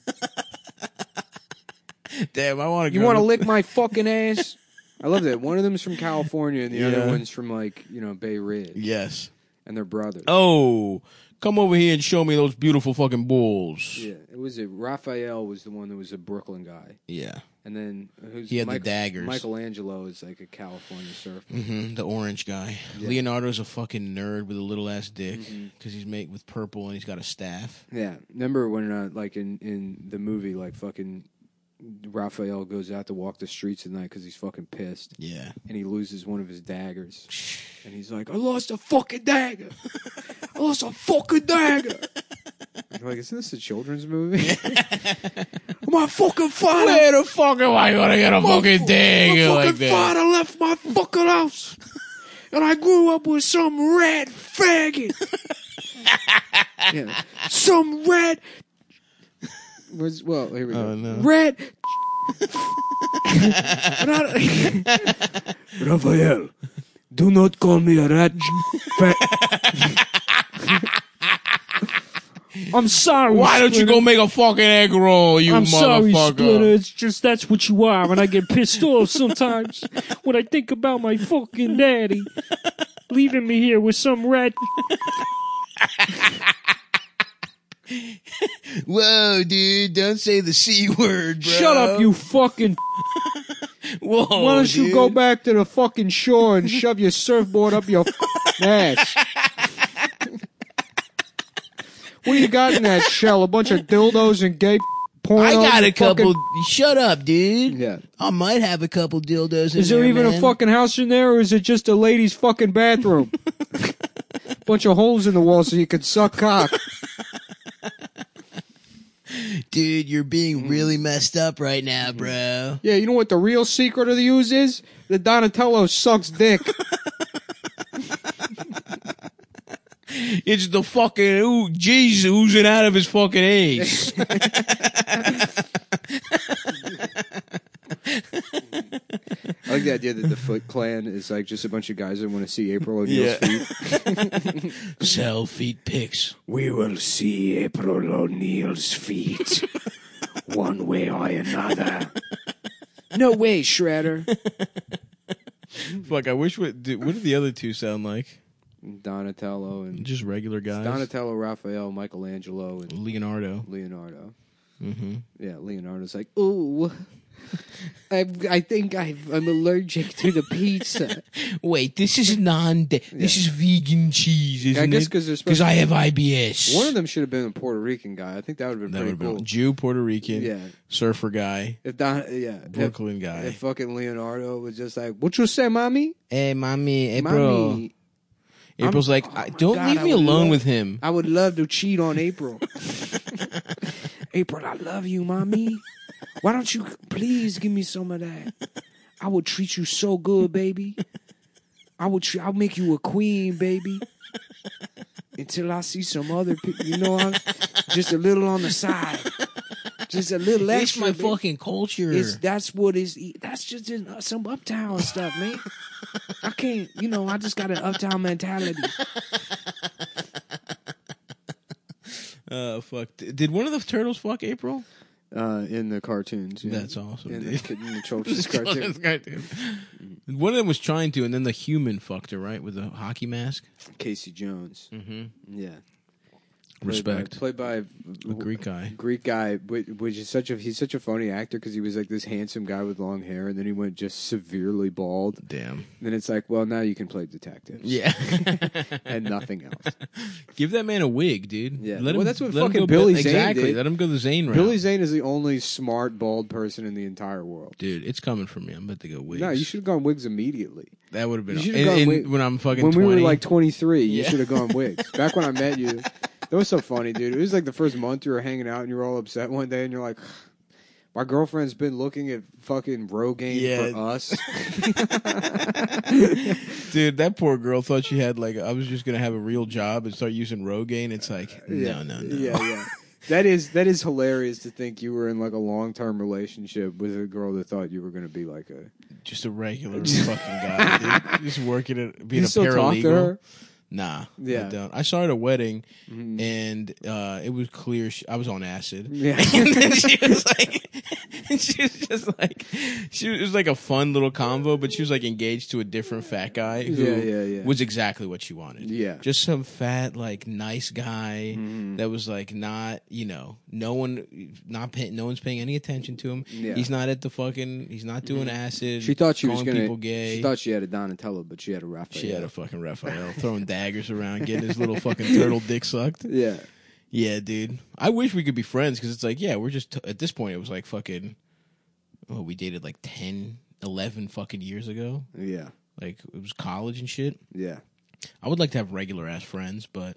Speaker 2: Damn, I want to.
Speaker 1: You want to lick my fucking ass? I love that. One of them's from California, and the other
Speaker 2: Yeah.
Speaker 1: one's from Bay Ridge,
Speaker 2: Yes.
Speaker 1: and they're brothers.
Speaker 2: Oh, come over here and show me those beautiful fucking bulls.
Speaker 1: Yeah, Raphael was the one that was a Brooklyn guy,
Speaker 2: Yeah.
Speaker 1: and then
Speaker 2: He had the daggers.
Speaker 1: Michelangelo is like a California surfer.
Speaker 2: The orange guy.
Speaker 1: Yeah.
Speaker 2: Leonardo's a fucking nerd with a little ass dick because he's made with purple and he's got a staff.
Speaker 1: Yeah, remember when in the movie fucking Raphael goes out to walk the streets at night because he's fucking pissed.
Speaker 2: Yeah.
Speaker 1: And he loses one of his daggers. And he's like, I lost a fucking dagger. I lost a fucking dagger. I'm like, isn't this a children's movie? My fucking father.
Speaker 2: Where the fuck am I gonna get a fucking dagger
Speaker 1: My
Speaker 2: like
Speaker 1: fucking
Speaker 2: that?
Speaker 1: father left my fucking house. And I grew up with some red faggot. Yeah. Some red... Well, here we go.
Speaker 2: Oh, no.
Speaker 1: Red... Raphael, do not call me a rat. I'm sorry.
Speaker 2: Why don't you
Speaker 1: Splinter.
Speaker 2: go make a fucking egg roll, you
Speaker 3: I'm sorry,
Speaker 2: motherfucker?
Speaker 3: Splinter. It's just that's what you are, and I get pissed off sometimes when I think about my fucking daddy leaving me here with some rat.
Speaker 2: Whoa, dude, don't say the C word, bro.
Speaker 3: Shut up, you fucking.
Speaker 2: Whoa,
Speaker 1: Why don't you
Speaker 2: dude.
Speaker 1: go back to the fucking shore and shove your surfboard up your ass? What do you got in that shell? A bunch of dildos and gay porn?
Speaker 2: I got
Speaker 1: you
Speaker 2: a couple.
Speaker 1: fucking-
Speaker 2: Shut up, dude.
Speaker 1: Yeah.
Speaker 2: I might have a couple dildos in
Speaker 1: Is there even
Speaker 2: man.
Speaker 1: a fucking house in there, or is it just a lady's fucking bathroom? Bunch of holes in the wall so you can suck cock.
Speaker 2: Dude, you're being really messed up right now, bro.
Speaker 1: Yeah, you know what the real secret of the use is? The Donatello sucks dick.
Speaker 2: It's the fucking Jesus oozing out of his fucking ace.
Speaker 1: I like the idea that the Foot Clan is like just a bunch of guys that want to see April O'Neil's feet.
Speaker 2: Sell feet pics.
Speaker 1: We will see April O'Neil's feet, one way or another. No way, Shredder.
Speaker 2: Fuck, I wish. What did the other two sound like?
Speaker 1: Donatello and
Speaker 2: Just regular guys.
Speaker 1: Donatello, Raphael, Michelangelo, and
Speaker 2: Leonardo.
Speaker 1: Leonardo.
Speaker 2: Mm-hmm.
Speaker 1: Yeah, Leonardo's like, ooh, I think I'm allergic to the pizza.
Speaker 2: Wait, this is This is vegan cheese, isn't
Speaker 1: I guess
Speaker 2: it?
Speaker 1: because they're supposed
Speaker 2: Because I have IBS.
Speaker 1: one of them should have been a Puerto Rican guy. I think that would have been
Speaker 2: That would
Speaker 1: pretty
Speaker 2: have
Speaker 1: cool.
Speaker 2: been Jew, Puerto Rican,
Speaker 1: Yeah.
Speaker 2: surfer guy,
Speaker 1: If
Speaker 2: Brooklyn guy.
Speaker 1: if fucking Leonardo was just like, what you say, mommy?
Speaker 2: Hey, mommy, April.
Speaker 1: Mommy,
Speaker 2: April's like, don't
Speaker 1: God,
Speaker 2: leave
Speaker 1: I
Speaker 2: me
Speaker 1: would
Speaker 2: alone
Speaker 1: love-
Speaker 2: with him.
Speaker 1: I would love to cheat on April. April, I love you, mommy. Why don't you please give me some of that? I would treat you so good, baby. I'll make you a queen, baby. Until I see some other people, just a little on the side. Just a little
Speaker 2: It's
Speaker 1: extra.
Speaker 2: my
Speaker 1: baby.
Speaker 2: fucking culture.
Speaker 1: That's just some uptown stuff, man. I can't, I just got an uptown mentality.
Speaker 2: Fuck. Did one of the turtles fuck April?
Speaker 1: In the cartoons. Yeah.
Speaker 2: That's awesome,
Speaker 1: In
Speaker 2: dude.
Speaker 1: the children's cartoon.
Speaker 2: One of them was trying to, and then the human fucked her, right? With the hockey mask?
Speaker 1: Casey Jones.
Speaker 2: Mm-hmm.
Speaker 1: Yeah.
Speaker 2: Respect.
Speaker 1: Played by
Speaker 2: A Greek guy.
Speaker 1: Greek guy, which is he's such a funny actor because he was like this handsome guy with long hair, and then he went just severely bald.
Speaker 2: Damn.
Speaker 1: Then it's like, well, now you can play detectives.
Speaker 2: Yeah.
Speaker 1: And nothing else.
Speaker 2: Give that man a wig, dude.
Speaker 1: Yeah.
Speaker 2: Let
Speaker 1: Well,
Speaker 2: him,
Speaker 1: that's what
Speaker 2: let him
Speaker 1: fucking
Speaker 2: go
Speaker 1: Billy Zane
Speaker 2: Exactly.
Speaker 1: did.
Speaker 2: Let him go the Zane route.
Speaker 1: Billy Zane is the only smart bald person in the entire world.
Speaker 2: Dude, it's coming for me. I'm about to go wigs.
Speaker 1: No, you should have gone wigs immediately.
Speaker 2: That would have been...
Speaker 1: You should've gone wig-
Speaker 2: when I'm fucking
Speaker 1: When
Speaker 2: 20.
Speaker 1: we were like 23, you
Speaker 2: Yeah.
Speaker 1: should have gone wigs. Back when I met you, that was so funny, dude. It was like the first month you were hanging out and you were all upset one day and you're like, my girlfriend's been looking at fucking Rogaine for us.
Speaker 2: Dude, that poor girl thought she had I was just going to have a real job and start using Rogaine. It's like, no.
Speaker 1: Yeah. That is hilarious to think you were in like a long-term relationship with a girl that thought you were going to be like a...
Speaker 2: Just a regular fucking guy, dude. Just working at being
Speaker 1: You
Speaker 2: a
Speaker 1: still
Speaker 2: paralegal.
Speaker 1: talk to her?
Speaker 2: Nah,
Speaker 1: Yeah.
Speaker 2: I don't. I saw her at a wedding,
Speaker 1: Mhm.
Speaker 2: and it was clear I was on acid.
Speaker 1: Yeah.
Speaker 2: And then she was it was like a fun little convo, but she was like engaged to a different fat guy who
Speaker 1: Yeah.
Speaker 2: was exactly what she wanted.
Speaker 1: Yeah.
Speaker 2: Just some fat, nice guy
Speaker 1: Mhm.
Speaker 2: that was not, no one's paying any attention to him.
Speaker 1: Yeah.
Speaker 2: He's not at the fucking, he's not doing acid.
Speaker 1: She thought she was
Speaker 2: calling
Speaker 1: going
Speaker 2: people gay.
Speaker 1: She thought she had a Donatello, but she had a Raphael.
Speaker 2: She had a fucking Raphael throwing daggers around, getting his little fucking turtle dick sucked.
Speaker 1: Yeah.
Speaker 2: Yeah, dude. I wish we could be friends because it's like, yeah, we're just, at this point, it was like fucking, we dated 10, 11 fucking years ago.
Speaker 1: Yeah.
Speaker 2: Like, it was college and shit.
Speaker 1: Yeah.
Speaker 2: I would like to have regular ass friends, but,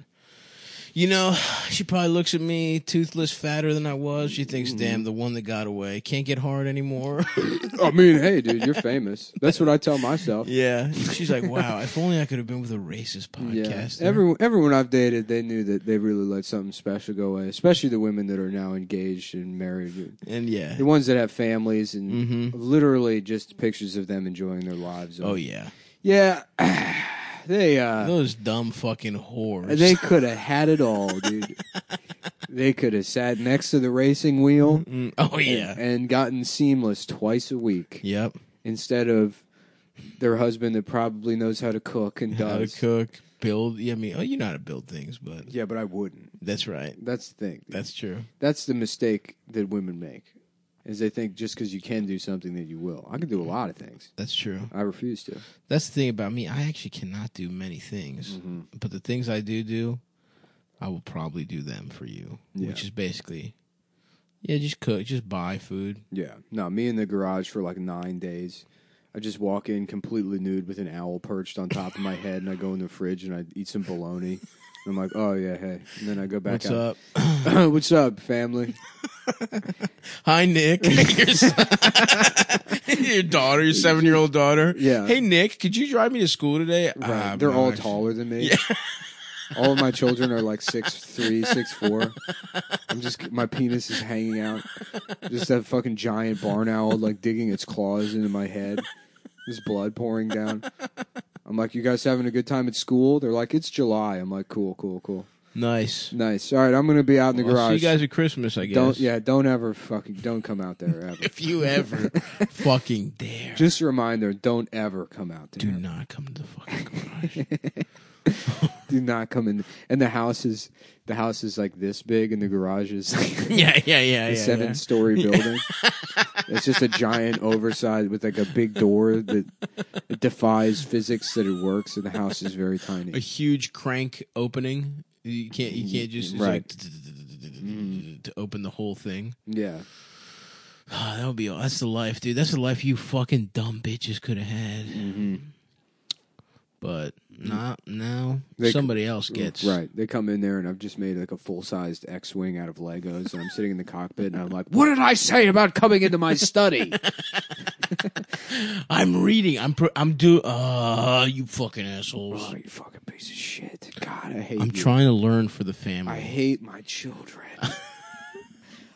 Speaker 2: she probably looks at me toothless, fatter than I was. She thinks, damn, the one that got away can't get hard anymore.
Speaker 1: I mean, hey, dude, you're famous. That's what I tell myself.
Speaker 2: Yeah. She's like, wow, if only I could have been with a racist
Speaker 1: Yeah.
Speaker 2: podcaster.
Speaker 1: Everyone I've dated, they knew that they really let something special go away, especially the women that are now engaged and married.
Speaker 2: And yeah.
Speaker 1: The ones that have families and
Speaker 2: Mhm.
Speaker 1: literally just pictures of them enjoying their lives.
Speaker 2: Oh, yeah.
Speaker 1: Yeah. They
Speaker 2: Those dumb fucking whores.
Speaker 1: they could have had it all, dude. They could have sat next to the racing wheel
Speaker 2: Oh, yeah.
Speaker 1: and gotten seamless twice a week
Speaker 2: Yep.
Speaker 1: instead of their husband that probably knows how to cook and
Speaker 2: How to
Speaker 1: does.
Speaker 2: cook, build. Yeah, I mean, you know how to build things, but
Speaker 1: Yeah, but I wouldn't.
Speaker 2: that's right.
Speaker 1: That's the thing.
Speaker 2: That's true.
Speaker 1: That's the mistake that women make, is they think just because you can do something that you will. I can do a lot of things.
Speaker 2: That's true.
Speaker 1: I refuse to.
Speaker 2: That's the thing about me. I actually cannot do many things, but the things I do, I will probably do them for you,
Speaker 1: Yeah.
Speaker 2: which is basically, just cook, just buy food.
Speaker 1: Yeah. No, me in the garage for 9 days. I just walk in completely nude with an owl perched on top of my head, and I go in the fridge and I eat some bologna. And I'm like, oh, yeah, hey. And then I go back
Speaker 2: What's
Speaker 1: out.
Speaker 2: up?
Speaker 1: What's up, family?
Speaker 2: Hi, Nick. Your daughter, your 7-year-old daughter.
Speaker 1: Yeah.
Speaker 2: Hey, Nick, could you drive me to school today?
Speaker 1: Right. They're
Speaker 2: no,
Speaker 1: all
Speaker 2: actually.
Speaker 1: taller than me.
Speaker 2: Yeah.
Speaker 1: All of my children are 6'3", 6'4". My penis is hanging out. Just that fucking giant barn owl digging its claws into my head. There's blood pouring down. I'm like, you guys having a good time at school? They're like, it's July. I'm like, cool.
Speaker 2: Nice.
Speaker 1: Nice. All right, I'm gonna be out in the
Speaker 2: I'll
Speaker 1: garage.
Speaker 2: see you guys at Christmas, I guess.
Speaker 1: Don't come out there ever.
Speaker 2: If you ever fucking dare.
Speaker 1: Just a reminder, don't ever come out there.
Speaker 2: Do not come to the fucking garage.
Speaker 1: Do not come in. And the house is this big, and the garage is
Speaker 2: yeah.
Speaker 1: a 7-story building. It's just a giant oversized with a big door that it defies physics that it works, and the house is very tiny.
Speaker 2: A huge crank opening. You can't just
Speaker 1: Right.
Speaker 2: to open the whole thing.
Speaker 1: Yeah.
Speaker 2: That would be. That's the life, dude. That's the life you fucking dumb bitches could have had.
Speaker 1: Mm-hmm.
Speaker 2: But not now.
Speaker 1: They
Speaker 2: Somebody else gets.
Speaker 1: Right. They come in there, and I've just made a full-sized X-wing out of Legos, and I'm sitting in the cockpit, and I'm like, what did I say about coming into my study?
Speaker 2: I'm reading. I'm you fucking assholes.
Speaker 1: Oh, you fucking piece of shit. God, I hate
Speaker 2: I'm
Speaker 1: you.
Speaker 2: trying to learn for the family.
Speaker 1: I hate my children.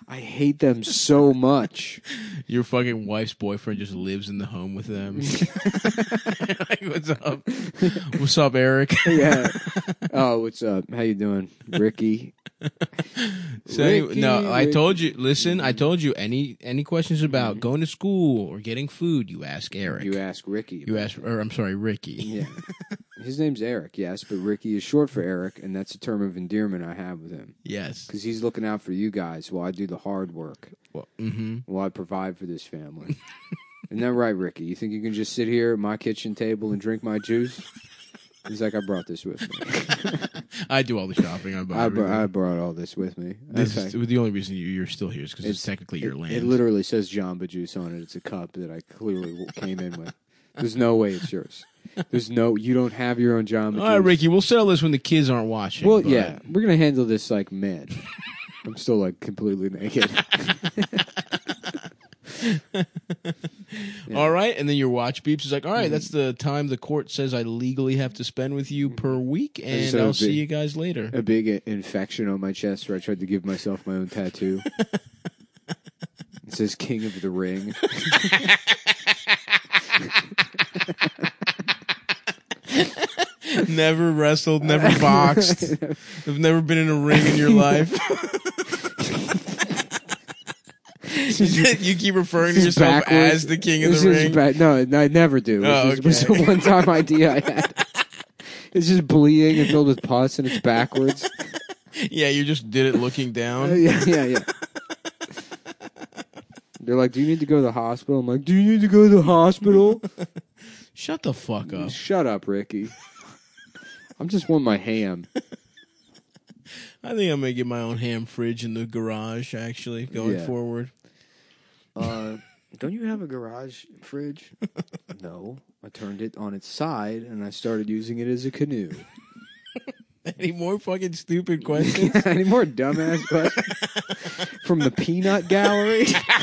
Speaker 1: I hate them so much.
Speaker 2: Your fucking wife's boyfriend just lives in the home with them. Like, what's up? What's up, Eric?
Speaker 1: Yeah. Oh, what's up? How you doing, Ricky?
Speaker 2: So
Speaker 1: Ricky,
Speaker 2: no, I
Speaker 1: Ricky.
Speaker 2: told you. Listen, I told you. Any questions about going to school or getting food, you ask Eric.
Speaker 1: You ask Ricky.
Speaker 2: You ask, or I'm sorry, Ricky.
Speaker 1: Yeah. His name's Eric, yes, but Ricky is short for Eric, and that's a term of endearment I have with him.
Speaker 2: Yes.
Speaker 1: Because he's looking out for you guys while I do the hard work,
Speaker 2: Well,
Speaker 1: while I provide for this family. Isn't that right, Ricky? You think you can just sit here at my kitchen table and drink my juice? He's like, I brought this with me.
Speaker 2: I do all the shopping.
Speaker 1: I brought all this with me.
Speaker 2: This
Speaker 1: Okay.
Speaker 2: is the only reason you're still here is because it's technically your land.
Speaker 1: It literally says Jamba Juice on it. It's a cup that I clearly came in with. There's no way it's yours. You don't have your own Jamba Juice.
Speaker 2: All right, Ricky, we'll settle this when the kids aren't watching.
Speaker 1: Well,
Speaker 2: but-
Speaker 1: yeah, we're going to handle this like men. I'm still like completely naked.
Speaker 2: All right, and then your watch beeps. It's like, all
Speaker 1: Mm-hmm.
Speaker 2: right, that's the time the court says I legally have to spend with you per week, and
Speaker 1: So
Speaker 2: I'll
Speaker 1: big.
Speaker 2: see you guys later.
Speaker 1: A big infection on my chest where I tried to give myself my own tattoo. It says King of the Ring.
Speaker 2: Never wrestled, never boxed. Have never been in a ring in your life. You keep referring to yourself
Speaker 1: Backwards.
Speaker 2: as the king of
Speaker 1: This
Speaker 2: the
Speaker 1: is
Speaker 2: ring.
Speaker 1: No, I never do.
Speaker 2: Oh,
Speaker 1: It was
Speaker 2: okay.
Speaker 1: a one-time idea I had. It's just bleeding and filled with pus, and it's backwards.
Speaker 2: Yeah, you just did it looking down.
Speaker 1: Yeah. They're like, do you need to go to the hospital? I'm like, do you need to go to the hospital?
Speaker 2: Shut the fuck up.
Speaker 1: Shut up, Ricky. I'm just want my ham.
Speaker 2: I think I'm gonna get my own ham fridge in the garage. Actually, going
Speaker 1: Yeah.
Speaker 2: forward.
Speaker 1: Don't you have a garage fridge? No. I turned it on its side, and I started using it as a canoe.
Speaker 2: Any more fucking stupid questions?
Speaker 1: Any more dumbass questions? From the peanut gallery?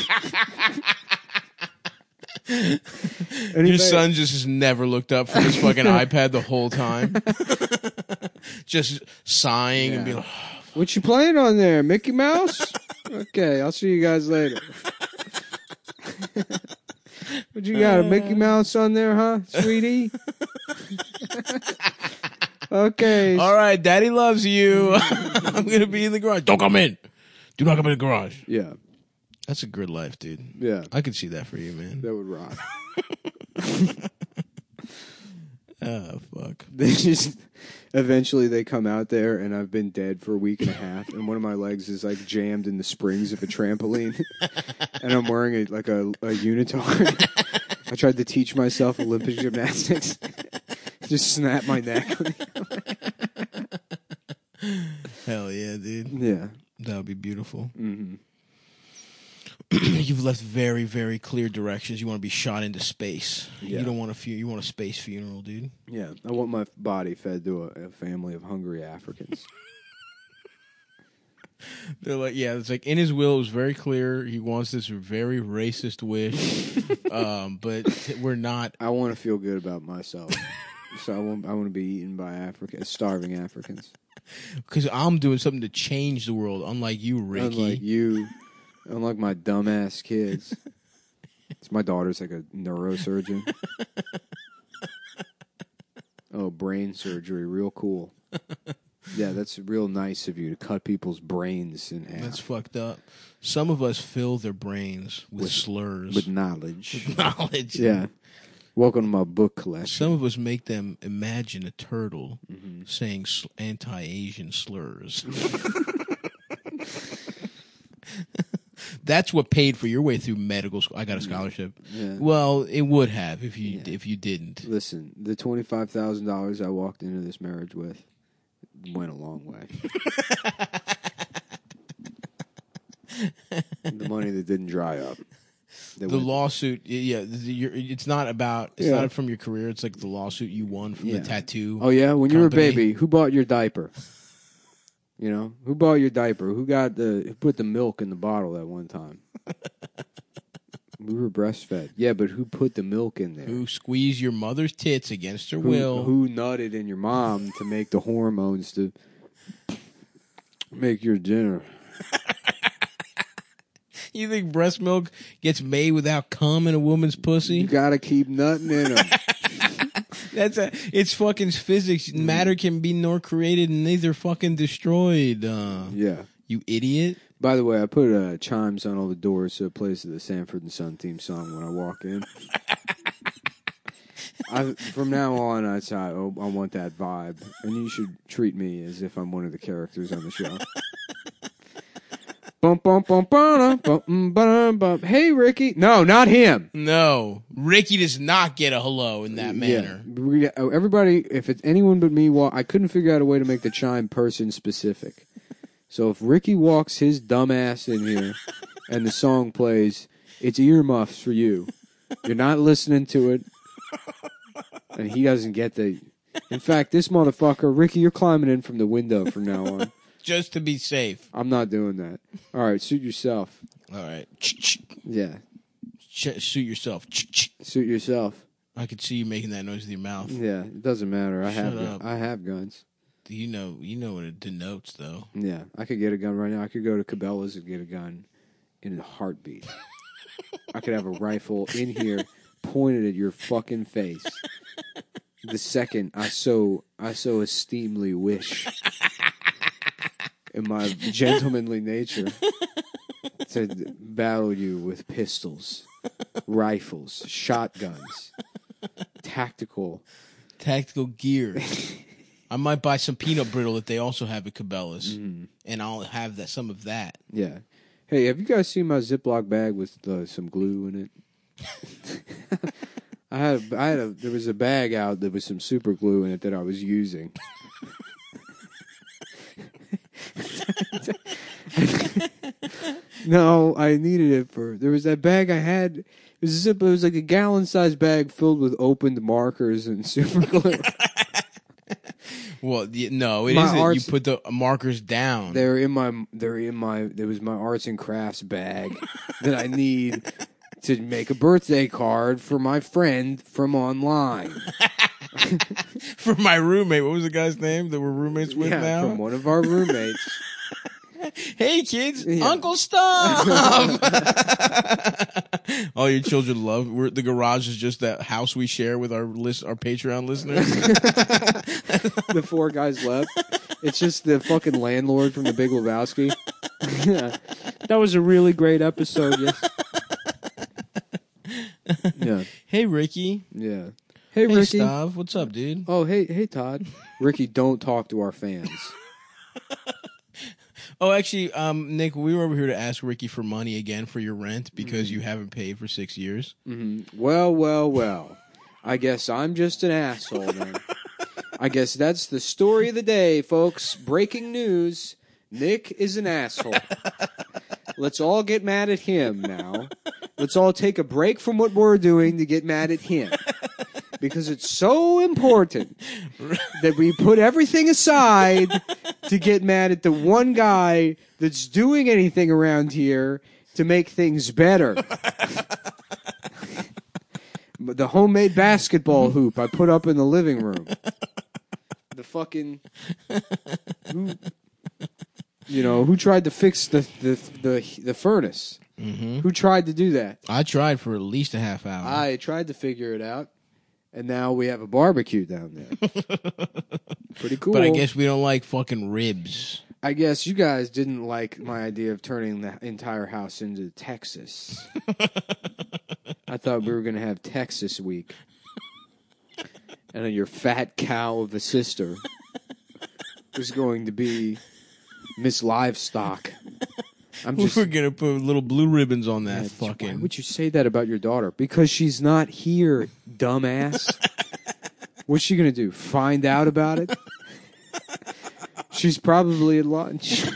Speaker 2: Your son just has never looked up from his fucking iPad the whole time. Just sighing and being like,
Speaker 1: What you playing on there, Mickey Mouse? Okay, I'll see you guys later. What you got, a Mickey Mouse on there, huh, sweetie? Okay.
Speaker 2: all right, Daddy loves you. I'm going to be in the garage. Don't come in. Do not come in the garage.
Speaker 1: Yeah,
Speaker 2: That's a good life, dude.
Speaker 1: yeah,
Speaker 2: I could see that for you, man.
Speaker 1: that would rock.
Speaker 2: Oh, fuck.
Speaker 1: They just eventually they come out there, and I've been dead for a week and a half, and one of my legs is like jammed in the springs of a trampoline, and I'm wearing a unitard. I tried to teach myself Olympic gymnastics, just snap my neck.
Speaker 2: Hell yeah, dude.
Speaker 1: Yeah.
Speaker 2: That would be beautiful.
Speaker 1: Mm-hmm.
Speaker 2: You've left very, very clear directions. You want to be shot into space.
Speaker 1: Yeah.
Speaker 2: You don't want you want a space funeral, dude.
Speaker 1: Yeah, I want my body fed to a family of hungry Africans.
Speaker 2: They're like, yeah, it's like in his will, it was very clear. He wants this very racist wish, but we're not.
Speaker 1: I want to feel good about myself, so I want to be eaten by starving Africans.
Speaker 2: Because I'm doing something to change the world, unlike you, Ricky.
Speaker 1: Unlike you, unlike my dumbass kids. It's my daughter's like a neurosurgeon. Oh, brain surgery, real cool. Yeah, that's real nice of you to cut people's brains in half.
Speaker 2: That's fucked up. Some of us fill their brains with slurs.
Speaker 1: with knowledge.
Speaker 2: Knowledge.
Speaker 1: Yeah. Welcome to my book collection.
Speaker 2: Some of us make them imagine a turtle
Speaker 1: Mm-hmm.
Speaker 2: saying anti-Asian slurs. That's what paid for your way through medical school. I got a scholarship.
Speaker 1: Yeah.
Speaker 2: Well, it would have if you didn't.
Speaker 1: Listen, the $25,000 I walked into this marriage with went a long way. The money that didn't dry up.
Speaker 2: The lawsuit, it's not about. It's not from your career. It's like the lawsuit you won from the tattoo.
Speaker 1: Oh yeah, when you were a
Speaker 2: company.
Speaker 1: baby, who bought your diaper? You know, who bought your diaper? Who put the milk in the bottle that one time? We were breastfed. Yeah, but who put the milk in there?
Speaker 2: Who squeezed your mother's tits against her will?
Speaker 1: Who nutted in your mom to make the hormones to make your dinner?
Speaker 2: You think breast milk gets made without cum in a woman's
Speaker 1: You
Speaker 2: pussy?
Speaker 1: gotta keep nutting in them.
Speaker 2: It's fucking physics. Matter can be nor created and neither fucking destroyed.
Speaker 1: Yeah.
Speaker 2: You idiot.
Speaker 1: By the way, I put chimes on all the doors so it plays the Sanford and Son theme song when I walk in. From now on, I want that vibe, and you should treat me as if I'm one of the characters on the show. Bum, bum, bum, bum, bum, bum, bum. Hey, Ricky. No, not him.
Speaker 2: No. Ricky does not get a hello in that manner.
Speaker 1: Yeah. Everybody, if it's anyone but me, I couldn't figure out a way to make the chime person specific. So if Ricky walks his dumb ass in here and the song plays, it's earmuffs for you. You're not listening to it. And he doesn't get the... In fact, this motherfucker, Ricky, you're climbing in from the window from now on.
Speaker 2: Just to be safe.
Speaker 1: I'm not doing that. All right, suit yourself.
Speaker 2: All right.
Speaker 1: Yeah.
Speaker 2: Suit yourself.
Speaker 1: Suit yourself.
Speaker 2: I could see you making that noise with your mouth.
Speaker 1: Yeah, it doesn't matter. I
Speaker 2: Shut up.
Speaker 1: have guns.
Speaker 2: You know what it denotes, though.
Speaker 1: Yeah, I could get a gun right now. I could go to Cabela's and get a gun in a heartbeat. I could have a rifle in here pointed at your fucking face. The second I so esteemly wish in my gentlemanly nature to battle you with pistols, rifles, shotguns, tactical
Speaker 2: gear. I might buy some peanut brittle that they also have at Cabela's, and I'll have some of that.
Speaker 1: Yeah. Hey, have you guys seen my Ziploc bag with some glue in it? There was a bag out that was some super glue in it that I was using. No, I needed it there was that bag I had. It was like a gallon-sized bag filled with opened markers and super glue.
Speaker 2: Well, no, it isn't. You put the markers down.
Speaker 1: There was my arts and crafts bag that I need to make a birthday card for my friend from online.
Speaker 2: For my roommate. What was the guy's name that we're roommates with now?
Speaker 1: From one of our roommates.
Speaker 2: Hey, kids, yeah. Uncle Stop! All your children love. The garage is just that house we share with our Patreon listeners.
Speaker 1: The four guys left. It's just the fucking landlord from The Big Lebowski.
Speaker 3: Yeah. That was a really great episode. Yes.
Speaker 1: Yeah.
Speaker 2: Hey, Ricky.
Speaker 1: Yeah.
Speaker 2: Hey, Ricky. Stav. What's up, dude?
Speaker 1: Oh, hey, Todd. Ricky, don't talk to our fans.
Speaker 2: Oh, actually, Nick, we were over here to ask Ricky for money again for your rent because you haven't paid for 6 years.
Speaker 1: Mm-hmm. Well. I guess I'm just an asshole, man. I guess that's the story of the day, folks. Breaking news. Nick is an asshole. Let's all get mad at him now. Let's all take a break from what we're doing to get mad at him. Because it's so important that we put everything aside to get mad at the one guy that's doing anything around here to make things better. The homemade basketball hoop I put up in the living room. The fucking... Who tried to fix the furnace?
Speaker 2: Mm-hmm.
Speaker 1: Who tried to do that?
Speaker 2: I tried for at least a half hour.
Speaker 1: I tried to figure it out. And now we have a barbecue down there. Pretty cool.
Speaker 2: But I guess we don't like fucking ribs.
Speaker 1: I guess you guys didn't like my idea of turning the entire house into Texas. I thought we were going to have Texas week. And then your fat cow of a sister was going to be Miss Livestock.
Speaker 2: We're going to put little blue ribbons on that fucking...
Speaker 1: Why would you say that about your daughter? Because she's not here, dumbass. What's she going to do? Find out about it? She's probably at lunch.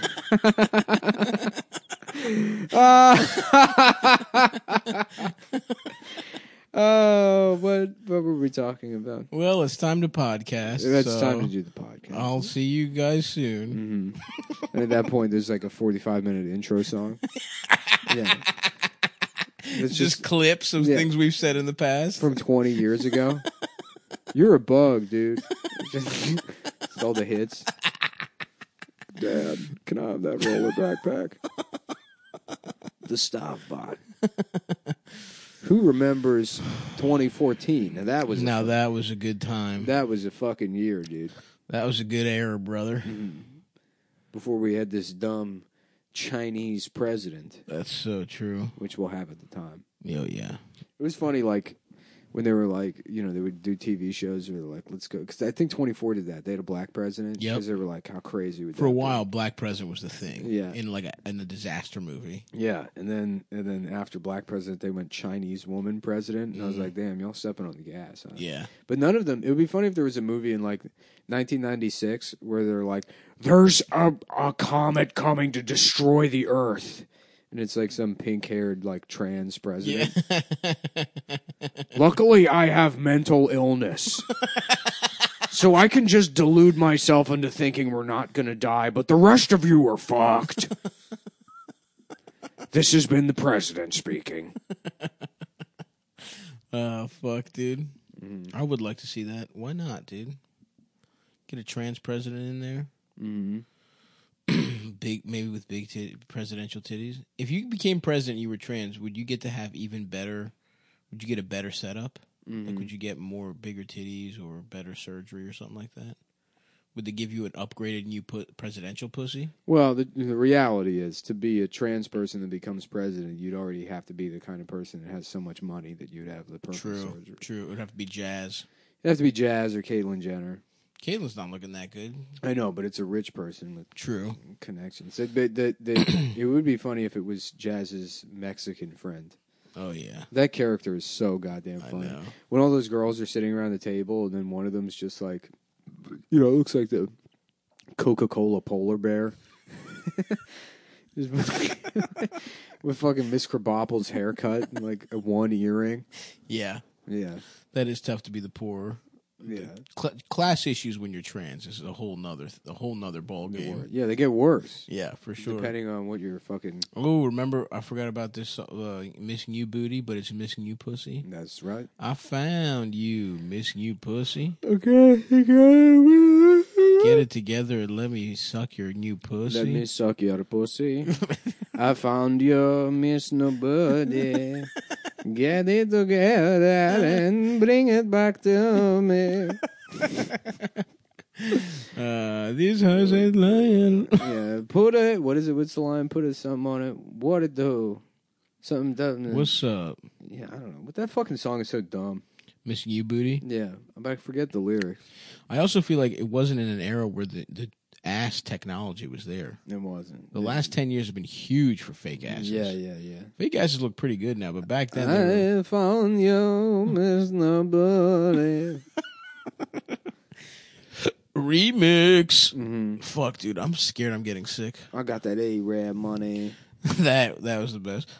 Speaker 1: Oh, what were we talking about?
Speaker 2: Well, it's time to podcast.
Speaker 1: It's time to do the podcast.
Speaker 2: I'll see you guys soon.
Speaker 1: Mm-hmm. And at that point, there's like a 45-minute intro song. Yeah.
Speaker 2: It's just clips of things we've said in the past.
Speaker 1: From 20 years ago. You're a bug, dude. Just all the hits. Dad, can I have that roller backpack? the stop bot. Who remembers 2014? Now that was
Speaker 2: that was a good time.
Speaker 1: that was a fucking year, dude.
Speaker 2: That was a good era, brother.
Speaker 1: Before we had this dumb Chinese president,
Speaker 2: That's so true.
Speaker 1: which we'll have at the time.
Speaker 2: Oh, yeah.
Speaker 1: It was funny, like, when they were like, you know, they would do TV shows where they're like, let's go. Because I think 24 did that. They had a black president.
Speaker 2: Yep.
Speaker 1: Because they were like, how crazy would that
Speaker 2: For a
Speaker 1: be?
Speaker 2: while, Black President was the thing.
Speaker 1: Yeah.
Speaker 2: In a disaster movie.
Speaker 1: Yeah. And then after black president, they went Chinese woman president. And I was like, damn, y'all stepping on the gas. Huh?
Speaker 2: Yeah.
Speaker 1: But none of them, it would be funny if there was a movie in like 1996 where they're like, there's a comet coming to destroy the Earth. And it's like some pink-haired, like, trans president.
Speaker 2: Yeah.
Speaker 1: Luckily, I have mental illness. So I can just delude myself into thinking we're not going to die, but the rest of you are fucked. This has been the president speaking.
Speaker 2: Fuck, dude. I would like to see that. Why not, dude? Get a trans president in there.
Speaker 1: Mm-hmm.
Speaker 2: Maybe with big presidential titties. If you became president, you were trans. Would you get to have even better? Would you get a better setup? Like, would you get bigger titties or better surgery or something like that? Would they give you an upgraded new presidential pussy?
Speaker 1: Well, the reality is, to be a trans person that becomes president, you'd already have to be the kind of person that has so much money that you'd have the perfect surgery.
Speaker 2: True. It would have to be Jazz.
Speaker 1: It'd have to be Jazz or Caitlyn Jenner.
Speaker 2: Caitlin's not looking that good.
Speaker 1: I know, but it's a rich person with
Speaker 2: True
Speaker 1: connections. It would be funny if it was Jazz's Mexican friend.
Speaker 2: Oh yeah,
Speaker 1: that character is so goddamn funny.
Speaker 2: I know.
Speaker 1: When all those girls are sitting around the table, and then one of them's just like, you know, it looks like the Coca-Cola polar bear. With fucking Miss Krabappel's haircut and like a one earring.
Speaker 2: Yeah,
Speaker 1: that
Speaker 2: is tough to be the poor.
Speaker 1: Yeah,
Speaker 2: class issues when you're trans is a whole nother ball game.
Speaker 1: Yeah, they get worse.
Speaker 2: Yeah, for sure.
Speaker 1: Depending on what you're fucking.
Speaker 2: Oh, remember I forgot about this missing you booty, but it's missing you pussy.
Speaker 1: That's right.
Speaker 2: I found you missing you pussy.
Speaker 1: Okay,
Speaker 2: get it together and let me suck your new pussy.
Speaker 1: Let me suck your pussy. I found you miss nobody. Get it together and bring it back to me.
Speaker 2: This house ain't lying.
Speaker 1: Yeah, put it. What is it? What's the line? Put it something on it. What it do? Something doesn't.
Speaker 2: What's up?
Speaker 1: Yeah, I don't know. But that fucking song is so dumb.
Speaker 2: Missing you booty.
Speaker 1: Yeah, but I forget the lyrics.
Speaker 2: I also feel like it wasn't in an era where the ass technology was there.
Speaker 1: It wasn't.
Speaker 2: The last 10 years have been huge for fake asses.
Speaker 1: Yeah.
Speaker 2: Fake asses look pretty good now, but back then
Speaker 1: I found you, Miss Nobody.
Speaker 2: Remix.
Speaker 1: Mm-hmm.
Speaker 2: Fuck, dude, I'm scared I'm getting sick.
Speaker 1: I got that A-Rab money.
Speaker 2: that was the best.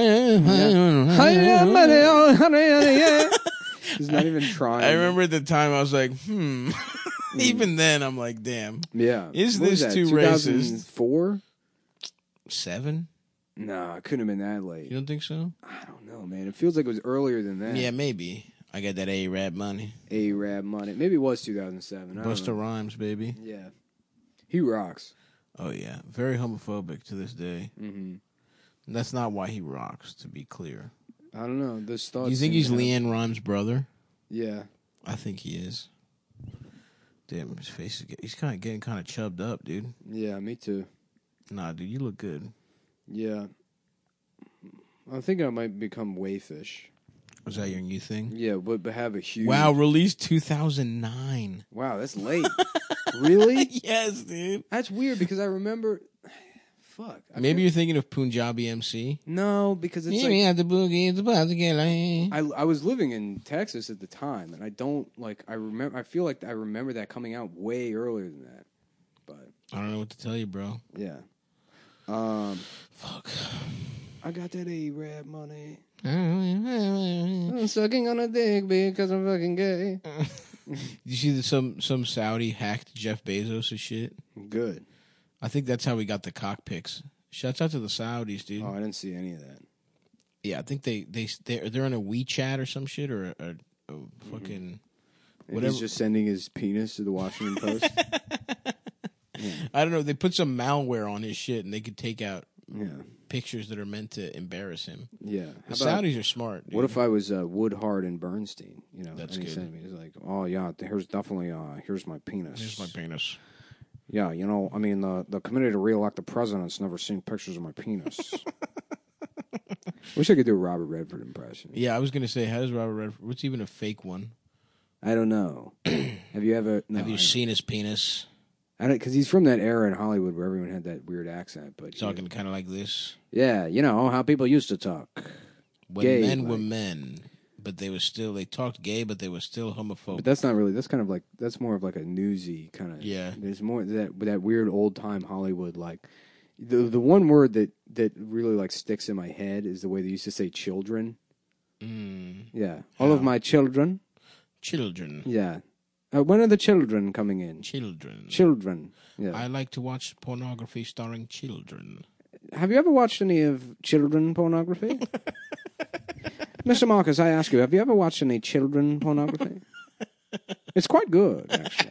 Speaker 1: He's not even trying.
Speaker 2: I remember at the time I was like, Even then, I'm like, damn.
Speaker 1: Yeah.
Speaker 2: Is
Speaker 1: What
Speaker 2: this
Speaker 1: was that,
Speaker 2: too
Speaker 1: 2004?
Speaker 2: 7?
Speaker 1: No, it couldn't have been that late.
Speaker 2: You don't think so?
Speaker 1: I don't know, man. It feels like it was earlier than that.
Speaker 2: Yeah, maybe. I got that A-Rab money.
Speaker 1: A-Rab money. Maybe it was 2007.
Speaker 2: Busta Rhymes, baby.
Speaker 1: Yeah. He rocks.
Speaker 2: Oh, yeah. Very homophobic to this day.
Speaker 1: Mm-hmm.
Speaker 2: That's not why he rocks, to be clear.
Speaker 1: I don't know. Those thoughts.
Speaker 2: You think he's Leanne Rhymes' brother?
Speaker 1: Yeah.
Speaker 2: I think he is. Damn, his face is he's getting kind of chubbed up, dude.
Speaker 1: Yeah, me too.
Speaker 2: Nah, dude, you look good.
Speaker 1: Yeah. I'm thinking I might become Wayfish.
Speaker 2: Was that your new thing?
Speaker 1: Yeah, but have a huge...
Speaker 2: Wow, released 2009.
Speaker 1: Wow, that's late. Really?
Speaker 2: Yes, dude.
Speaker 1: That's weird because I remember... Fuck.
Speaker 2: Maybe you're thinking of Punjabi MC?
Speaker 1: No, because it's like...
Speaker 2: the boogie, it's about to get like...
Speaker 1: I was living in Texas at the time, and I don't, like... I feel like I remember that coming out way earlier than that. But...
Speaker 2: I don't know what to tell you, bro.
Speaker 1: Yeah.
Speaker 2: Fuck.
Speaker 1: I got that A-Rab money. I'm sucking on a dick because I'm fucking gay.
Speaker 2: Did you see that some Saudi hacked Jeff Bezos' shit?
Speaker 1: Good.
Speaker 2: I think that's how we got the cockpits. Shouts out to the Saudis, dude.
Speaker 1: Oh, I didn't see any of that.
Speaker 2: Yeah, I think they're in a WeChat or some shit or a fucking whatever.
Speaker 1: He's just sending his penis to the Washington Post.
Speaker 2: I don't know. They put some malware on his shit and they could take out pictures that are meant to embarrass him.
Speaker 1: Yeah.
Speaker 2: The Saudis are smart. Dude.
Speaker 1: What if I was Woodhard and Bernstein? You know,
Speaker 2: That's
Speaker 1: and he
Speaker 2: good.
Speaker 1: said to me, he's like, "Oh yeah, here's definitely here's my penis.
Speaker 2: Here's my penis.
Speaker 1: Yeah, you know, I mean, the committee to re-elect the president's never seen pictures of my penis." Wish I could do a Robert Redford impression.
Speaker 2: Yeah, I was gonna say, how does Robert Redford? What's even a fake one?
Speaker 1: I don't know. Have you ever? No,
Speaker 2: Have you seen his penis?
Speaker 1: I don't, because he's from that era in Hollywood where everyone had that weird accent. But
Speaker 2: Talking kind of like this.
Speaker 1: yeah, you know how people used to talk.
Speaker 2: When
Speaker 1: Gay,
Speaker 2: men were
Speaker 1: like-
Speaker 2: men, but they talked gay, but they were still homophobic.
Speaker 1: But that's not really. That's kind of like that's more of like a newsy kind of.
Speaker 2: Yeah.
Speaker 1: There's more that weird old time Hollywood like. The one word that really like sticks in my head is the way they used to say children. Yeah, all of my children.
Speaker 2: Children.
Speaker 1: Yeah. When are the children coming in?
Speaker 2: Children.
Speaker 1: Children. Yeah.
Speaker 2: I like to watch pornography starring children.
Speaker 1: Have you ever watched any of children pornography? Mr. Marcus, I ask you, have you ever watched any children pornography? It's quite good, actually.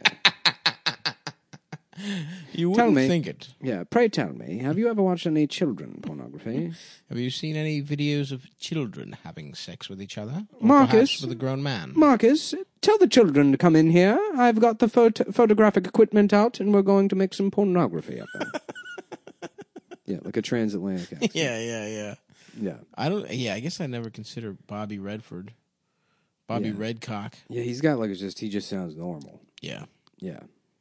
Speaker 2: You
Speaker 1: Tell
Speaker 2: wouldn't
Speaker 1: me.
Speaker 2: think it.
Speaker 1: Yeah, pray tell me, have you ever watched any children pornography?
Speaker 2: Have you seen any videos of children having sex with each other? Or
Speaker 1: Marcus?
Speaker 2: perhaps with a grown man?
Speaker 1: Marcus, tell the children to come in here. I've got the photographic equipment out, and we're going to make some pornography of them. Yeah, like a transatlantic accent.
Speaker 2: Yeah.
Speaker 1: Yeah.
Speaker 2: I guess I never considered Bobby Redford. Bobby
Speaker 1: Yeah.
Speaker 2: Redcock.
Speaker 1: Yeah, he just sounds normal.
Speaker 2: Yeah.
Speaker 1: Yeah.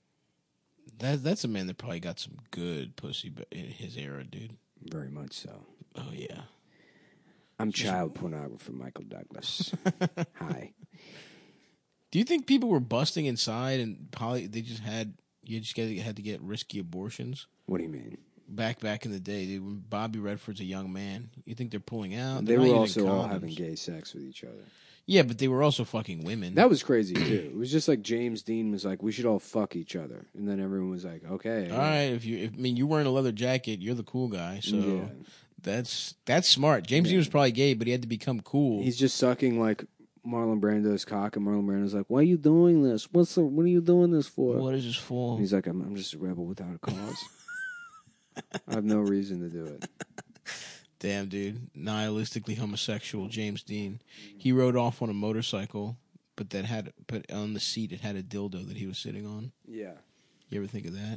Speaker 2: That's a man that probably got some good pussy in his era, dude.
Speaker 1: Very much so.
Speaker 2: Oh, yeah.
Speaker 1: I'm child pornographer Michael Douglas. Hi.
Speaker 2: Do you think people were busting inside and they just had to get risky abortions?
Speaker 1: What do you mean?
Speaker 2: Back in the day, dude, when Bobby Redford's a young man, you think they're pulling out?
Speaker 1: They
Speaker 2: They're
Speaker 1: were
Speaker 2: not
Speaker 1: also
Speaker 2: using
Speaker 1: all
Speaker 2: condoms.
Speaker 1: having gay sex with each other.
Speaker 2: Yeah, but they were also fucking women.
Speaker 1: That was crazy, too. It was just like James Dean was like, we should all fuck each other. And then everyone was like, okay.
Speaker 2: All right, you're wearing a leather jacket, you're the cool guy, so
Speaker 1: Yeah.
Speaker 2: that's smart. James Dean was probably gay, but he had to become cool.
Speaker 1: He's just sucking like Marlon Brando's cock, and Marlon Brando's like, why are you doing this? What are you doing this for?
Speaker 2: What is this for?
Speaker 1: And he's like, I'm just a rebel without a cause. I have no reason to do it.
Speaker 2: Damn, dude. Nihilistically homosexual James Dean. He rode off on a motorcycle, but on the seat it had a dildo that he was sitting on.
Speaker 1: Yeah.
Speaker 2: You ever think of that?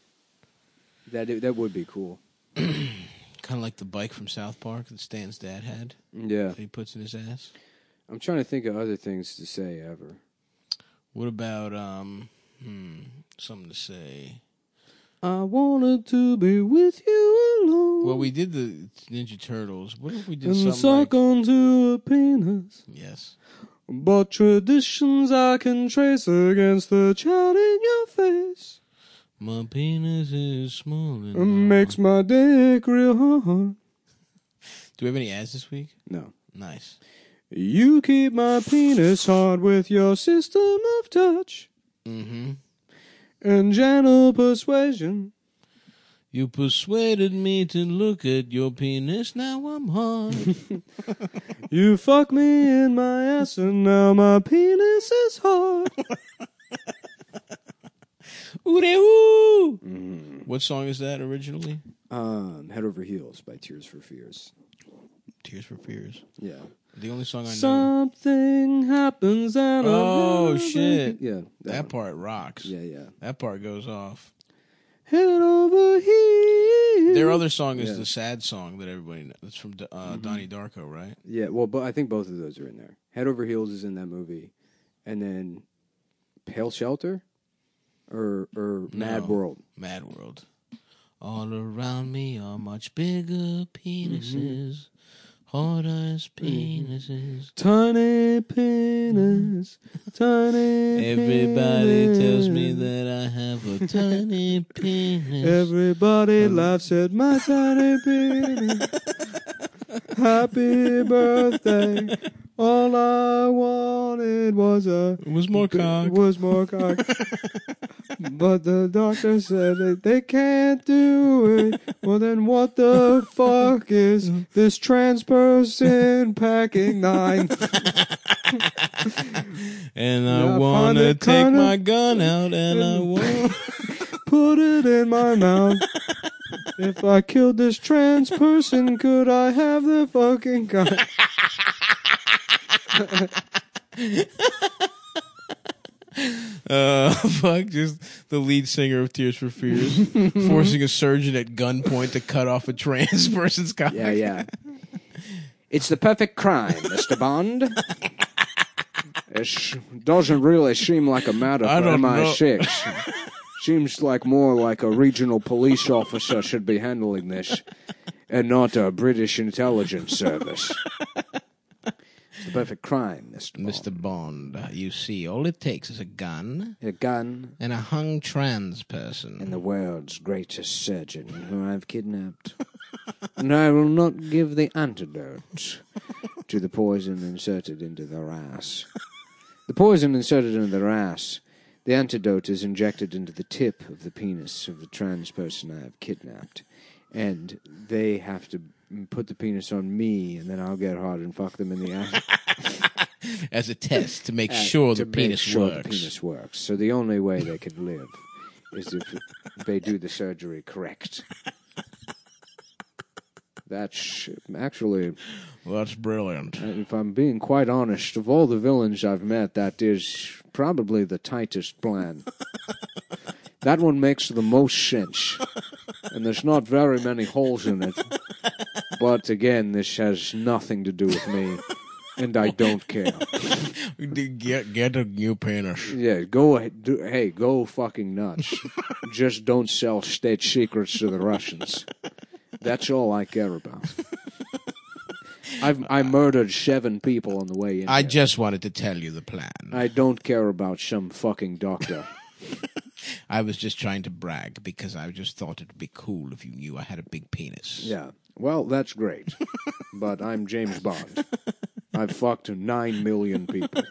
Speaker 1: That would be cool.
Speaker 2: Kind of like the bike from South Park that Stan's dad had
Speaker 1: Yeah.
Speaker 2: that he puts in his ass.
Speaker 1: I'm trying to think of other things to say ever.
Speaker 2: What about something to say?
Speaker 1: I wanted to be with you alone.
Speaker 2: Well, we did the Ninja Turtles. What if we did
Speaker 1: and
Speaker 2: something
Speaker 1: suck
Speaker 2: like...
Speaker 1: onto a penis.
Speaker 2: Yes.
Speaker 1: But traditions I can trace against the child in your face.
Speaker 2: My penis is small and
Speaker 1: It makes my dick real hard.
Speaker 2: Do we have any ads this week?
Speaker 1: No.
Speaker 2: Nice.
Speaker 1: You keep my penis hard with your system of touch
Speaker 2: Mm-hmm.
Speaker 1: and gentle persuasion.
Speaker 2: You persuaded me to look at your penis, now I'm hard.
Speaker 1: You fuck me in my ass and now my penis is hard.
Speaker 2: Ooh-de-ooh! What song is that originally?
Speaker 1: Head Over Heels by Tears for Fears.
Speaker 2: Tears for Fears.
Speaker 1: Yeah.
Speaker 2: The only song I know.
Speaker 1: Something happens and
Speaker 2: Oh,
Speaker 1: I'll
Speaker 2: shit.
Speaker 1: Yeah.
Speaker 2: That
Speaker 1: one.
Speaker 2: part rocks.
Speaker 1: Yeah.
Speaker 2: That part goes off.
Speaker 1: Head over heels.
Speaker 2: Their other song is
Speaker 1: Yeah.
Speaker 2: the sad song that everybody knows. It's from Donnie Darko, right?
Speaker 1: Yeah, well, but I think both of those are in there. Head Over Heels is in that movie. And then Pale Shelter or Mad
Speaker 2: No.
Speaker 1: World.
Speaker 2: Mad World. All around me are much bigger penises. Hard as penises.
Speaker 1: Tiny penis, tiny
Speaker 2: Everybody
Speaker 1: penis.
Speaker 2: tells me that I have a tiny penis.
Speaker 1: Everybody laughs at my tiny penis. Happy birthday. All I wanted was
Speaker 2: It was more cock.
Speaker 1: more cock. But the doctor said that they can't do it. Well, then what the fuck is this trans person packing 9?
Speaker 2: And
Speaker 1: Yeah,
Speaker 2: I
Speaker 1: I
Speaker 2: want
Speaker 1: find
Speaker 2: to
Speaker 1: it
Speaker 2: take
Speaker 1: kinda-
Speaker 2: my gun out and I want...
Speaker 1: Put it in my mouth. If I killed this trans person, could I have the fucking gun?
Speaker 2: Fuck, just the lead singer of Tears for Fears forcing a surgeon at gunpoint to cut off a trans person's cock.
Speaker 1: Yeah. It's the perfect crime, Mr. Bond. It doesn't really seem like a matter for MI6. Seems like more like a regional police officer should be handling this, and not a British intelligence service. It's the perfect crime, Mr. Bond.
Speaker 2: Mr. Bond, you see, all it takes is a gun
Speaker 1: and
Speaker 2: a hung trans person.
Speaker 1: the world's greatest surgeon who I've kidnapped. And I will not give the antidote to the poison inserted into their ass. The poison inserted into their ass, the antidote is injected into the tip of the penis of the trans person I have kidnapped. And they have to put the penis on me, and then I'll get hard and fuck them in the ass.
Speaker 2: As a test to make sure the penis works.
Speaker 1: So the only way they could live is if they do the surgery correct. That's actually...
Speaker 2: That's brilliant.
Speaker 1: If I'm being quite honest, of all the villains I've met, that is probably the tightest plan. That one makes the most sense. And there's not very many holes in it. But again, this has nothing to do with me. And I don't care.
Speaker 2: Get a new penis.
Speaker 1: Yeah, go ahead. Hey, go fucking nuts. Just don't sell state secrets to the Russians. That's all I care about. I murdered 7 people on the way in.
Speaker 2: I just wanted to tell you the plan.
Speaker 1: I don't care about some fucking doctor.
Speaker 2: I was just trying to brag because I just thought it would be cool if you knew I had a big penis.
Speaker 1: Yeah. Well, that's great. But I'm James Bond. I've fucked 9 million people.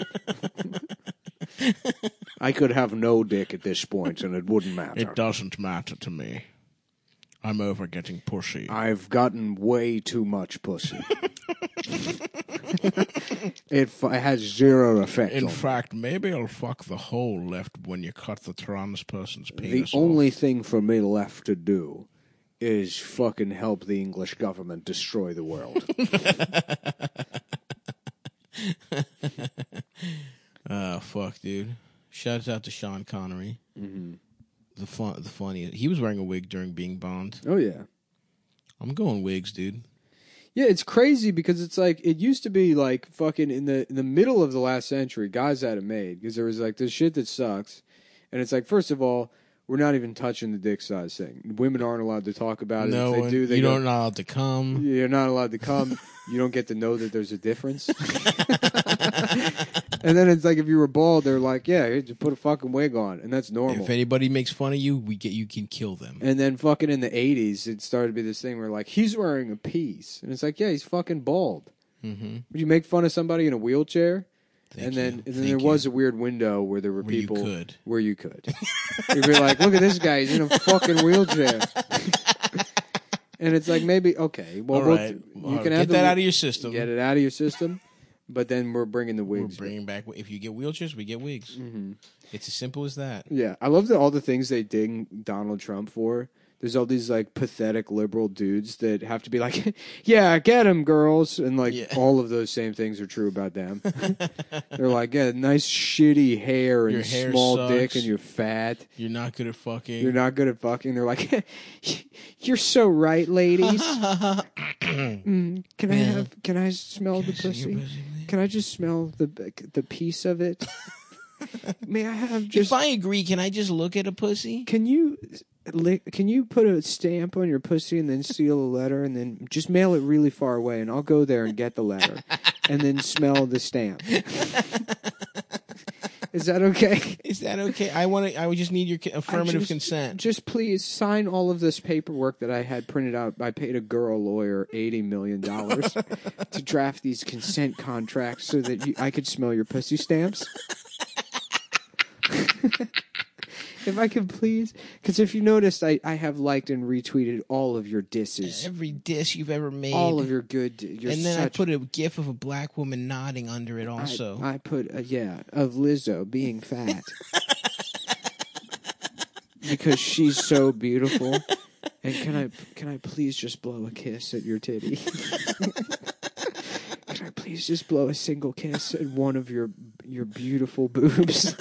Speaker 1: I could have no dick at this point and it wouldn't matter.
Speaker 2: It doesn't matter to me. I'm over getting pussy.
Speaker 1: I've gotten way too much pussy. It has zero effect
Speaker 2: In
Speaker 1: on
Speaker 2: fact, maybe I'll fuck the hole left when you cut the trans person's
Speaker 1: me.
Speaker 2: penis
Speaker 1: The only thing for me left to do is fucking help the English government destroy the world.
Speaker 2: Fuck, dude. Shouts out to Sean Connery.
Speaker 1: Mm-hmm.
Speaker 2: The funniest. He was wearing a wig during being Bond.
Speaker 1: Oh, yeah.
Speaker 2: I'm going wigs, dude.
Speaker 1: Yeah, it's crazy because it's like, it used to be like fucking in the middle of the last century, guys had it made because there was like this shit that sucks. And it's like, first of all, we're not even touching the dick size thing. Women aren't allowed to talk about it.
Speaker 2: No,
Speaker 1: if they do,
Speaker 2: you're not allowed to come.
Speaker 1: You're not allowed to come. You don't get to know that there's a difference. And then it's like if you were bald, they're like, yeah, here, just put a fucking wig on, and that's normal.
Speaker 2: If anybody makes fun of you, you can kill them.
Speaker 1: And then fucking in the 80s, it started to be this thing where like, he's wearing a piece. And it's like, yeah, he's fucking bald.
Speaker 2: Mm-hmm.
Speaker 1: Would you make fun of somebody in a wheelchair? And then there was a weird window where there were people where you could. You'd be like, look at this guy, he's in a fucking wheelchair. And it's like, maybe, okay, well,
Speaker 2: right.
Speaker 1: You can have
Speaker 2: that out of your system.
Speaker 1: Get it out of your system. But then we're bringing the wigs.
Speaker 2: We're bringing back. If you get wheelchairs, we get wigs.
Speaker 1: Mm-hmm.
Speaker 2: It's as simple as that.
Speaker 1: Yeah, I love all the things they ding Donald Trump for. There's all these like pathetic liberal dudes that have to be like, yeah, get him, girls, and like all of those same things are true about them. They're like, yeah, nice shitty hair and small
Speaker 2: sucks.
Speaker 1: dick, and you're fat.
Speaker 2: You're not good at fucking.
Speaker 1: You're not good at fucking. They're like, you're so right, ladies. Can I smell the pussy? Can I just smell the piece of it? May I have just?
Speaker 2: If I agree, can I just look at a pussy?
Speaker 1: Can you put a stamp on your pussy and then seal a letter and then just mail it really far away and I'll go there and get the letter and then smell the stamp. Is that okay?
Speaker 2: Is that okay? I would just need your affirmative consent.
Speaker 1: Just please sign all of this paperwork that I had printed out. I paid a girl lawyer $80 million to draft these consent contracts so that I could smell your pussy stamps. If I could please, because if you noticed, I have liked and retweeted all of your disses.
Speaker 2: Every diss you've ever made.
Speaker 1: All of your good.
Speaker 2: And then I put a gif of a black woman nodding under it also.
Speaker 1: I put, of Lizzo being fat. Because she's so beautiful. And can I please just blow a kiss at your titty? Can I please just blow a single kiss at one of your beautiful boobs?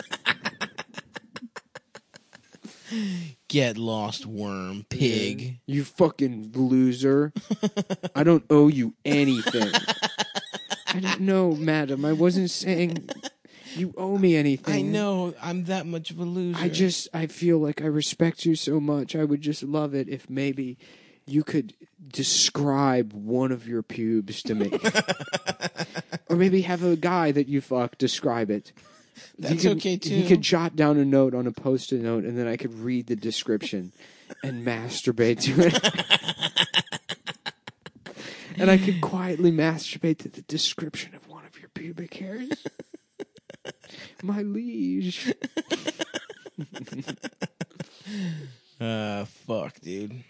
Speaker 2: Get lost, worm, pig.
Speaker 1: You fucking loser. I don't owe you anything. I don't know, madam. I wasn't saying you owe me anything.
Speaker 2: I know. I'm that much of a loser.
Speaker 1: I feel like I respect you so much. I would just love it if maybe you could describe one of your pubes to me. Or maybe have a guy that you fuck describe it.
Speaker 2: That's okay, too.
Speaker 1: He could jot down a note on a Post-it note, and then I could read the description and masturbate to it. And I could quietly masturbate to the description of one of your pubic hairs. My liege.
Speaker 2: Fuck, dude.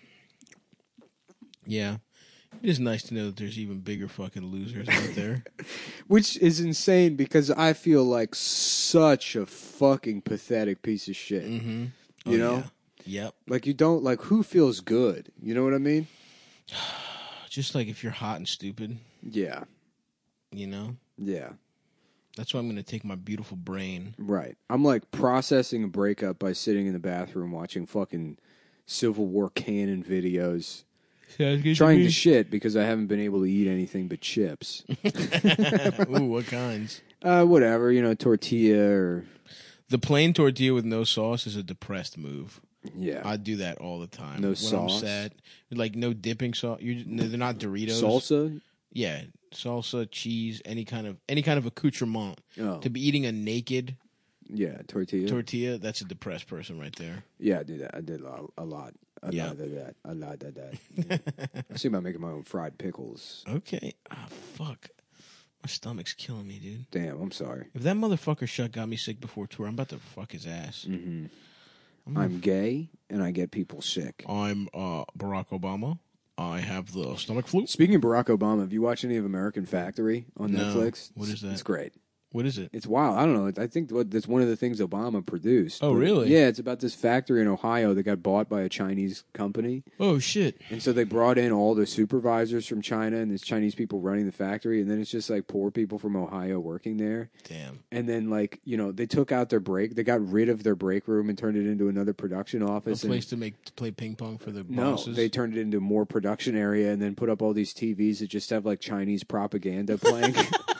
Speaker 2: Yeah. It is nice to know that there's even bigger fucking losers out there.
Speaker 1: Which is insane because I feel like such a fucking pathetic piece of shit.
Speaker 2: Mm-hmm.
Speaker 1: You know?
Speaker 2: Yeah. Yep.
Speaker 1: Like you don't, like who feels good? You know what I mean?
Speaker 2: Just like if you're hot and stupid.
Speaker 1: Yeah.
Speaker 2: You know?
Speaker 1: Yeah.
Speaker 2: That's why I'm going to take my beautiful brain.
Speaker 1: Right. I'm like processing a breakup by sitting in the bathroom watching fucking Civil War canon videos. Trying to shit because I haven't been able to eat anything but chips.
Speaker 2: Ooh, what kinds?
Speaker 1: Whatever, you know, tortilla or...
Speaker 2: The plain tortilla with no sauce is a depressed move.
Speaker 1: Yeah.
Speaker 2: I do that all the time.
Speaker 1: No
Speaker 2: when
Speaker 1: sauce?
Speaker 2: I'm sad. Like, no dipping sauce. They're not Doritos.
Speaker 1: Salsa?
Speaker 2: Yeah. Salsa, cheese, any kind of accoutrement.
Speaker 1: Oh.
Speaker 2: To be eating a naked
Speaker 1: Yeah, tortilla.
Speaker 2: that's a depressed person right there.
Speaker 1: Yeah, I do that. I did a lot. A lot of that. I was thinking about making my own fried pickles.
Speaker 2: Okay. Ah, fuck. My stomach's killing me, dude.
Speaker 1: Damn, I'm sorry.
Speaker 2: If that motherfucker Shut got me sick before tour, I'm about to fuck his ass.
Speaker 1: Mm-hmm. I'm gay, and I get people sick.
Speaker 2: I'm Barack Obama. I have the stomach flu.
Speaker 1: Speaking of Barack Obama, have you watched any of American Factory on
Speaker 2: No.
Speaker 1: Netflix?
Speaker 2: What is that?
Speaker 1: It's great.
Speaker 2: What is it?
Speaker 1: It's wild. I don't know. I think that's one of the things Obama produced.
Speaker 2: Oh,
Speaker 1: But,
Speaker 2: really?
Speaker 1: Yeah, it's about this factory in Ohio that got bought by a Chinese company.
Speaker 2: Oh, shit.
Speaker 1: And so they brought in all the supervisors from China and there's Chinese people running the factory. And then it's just like poor people from Ohio working there.
Speaker 2: Damn.
Speaker 1: And then, like, you know, they took out their break. They got rid of their break room and turned it into another production
Speaker 2: A
Speaker 1: office.
Speaker 2: place to play ping pong for the
Speaker 1: No,
Speaker 2: bosses?
Speaker 1: they turned it into more production area and then put up all these TVs that just have, like, Chinese propaganda playing.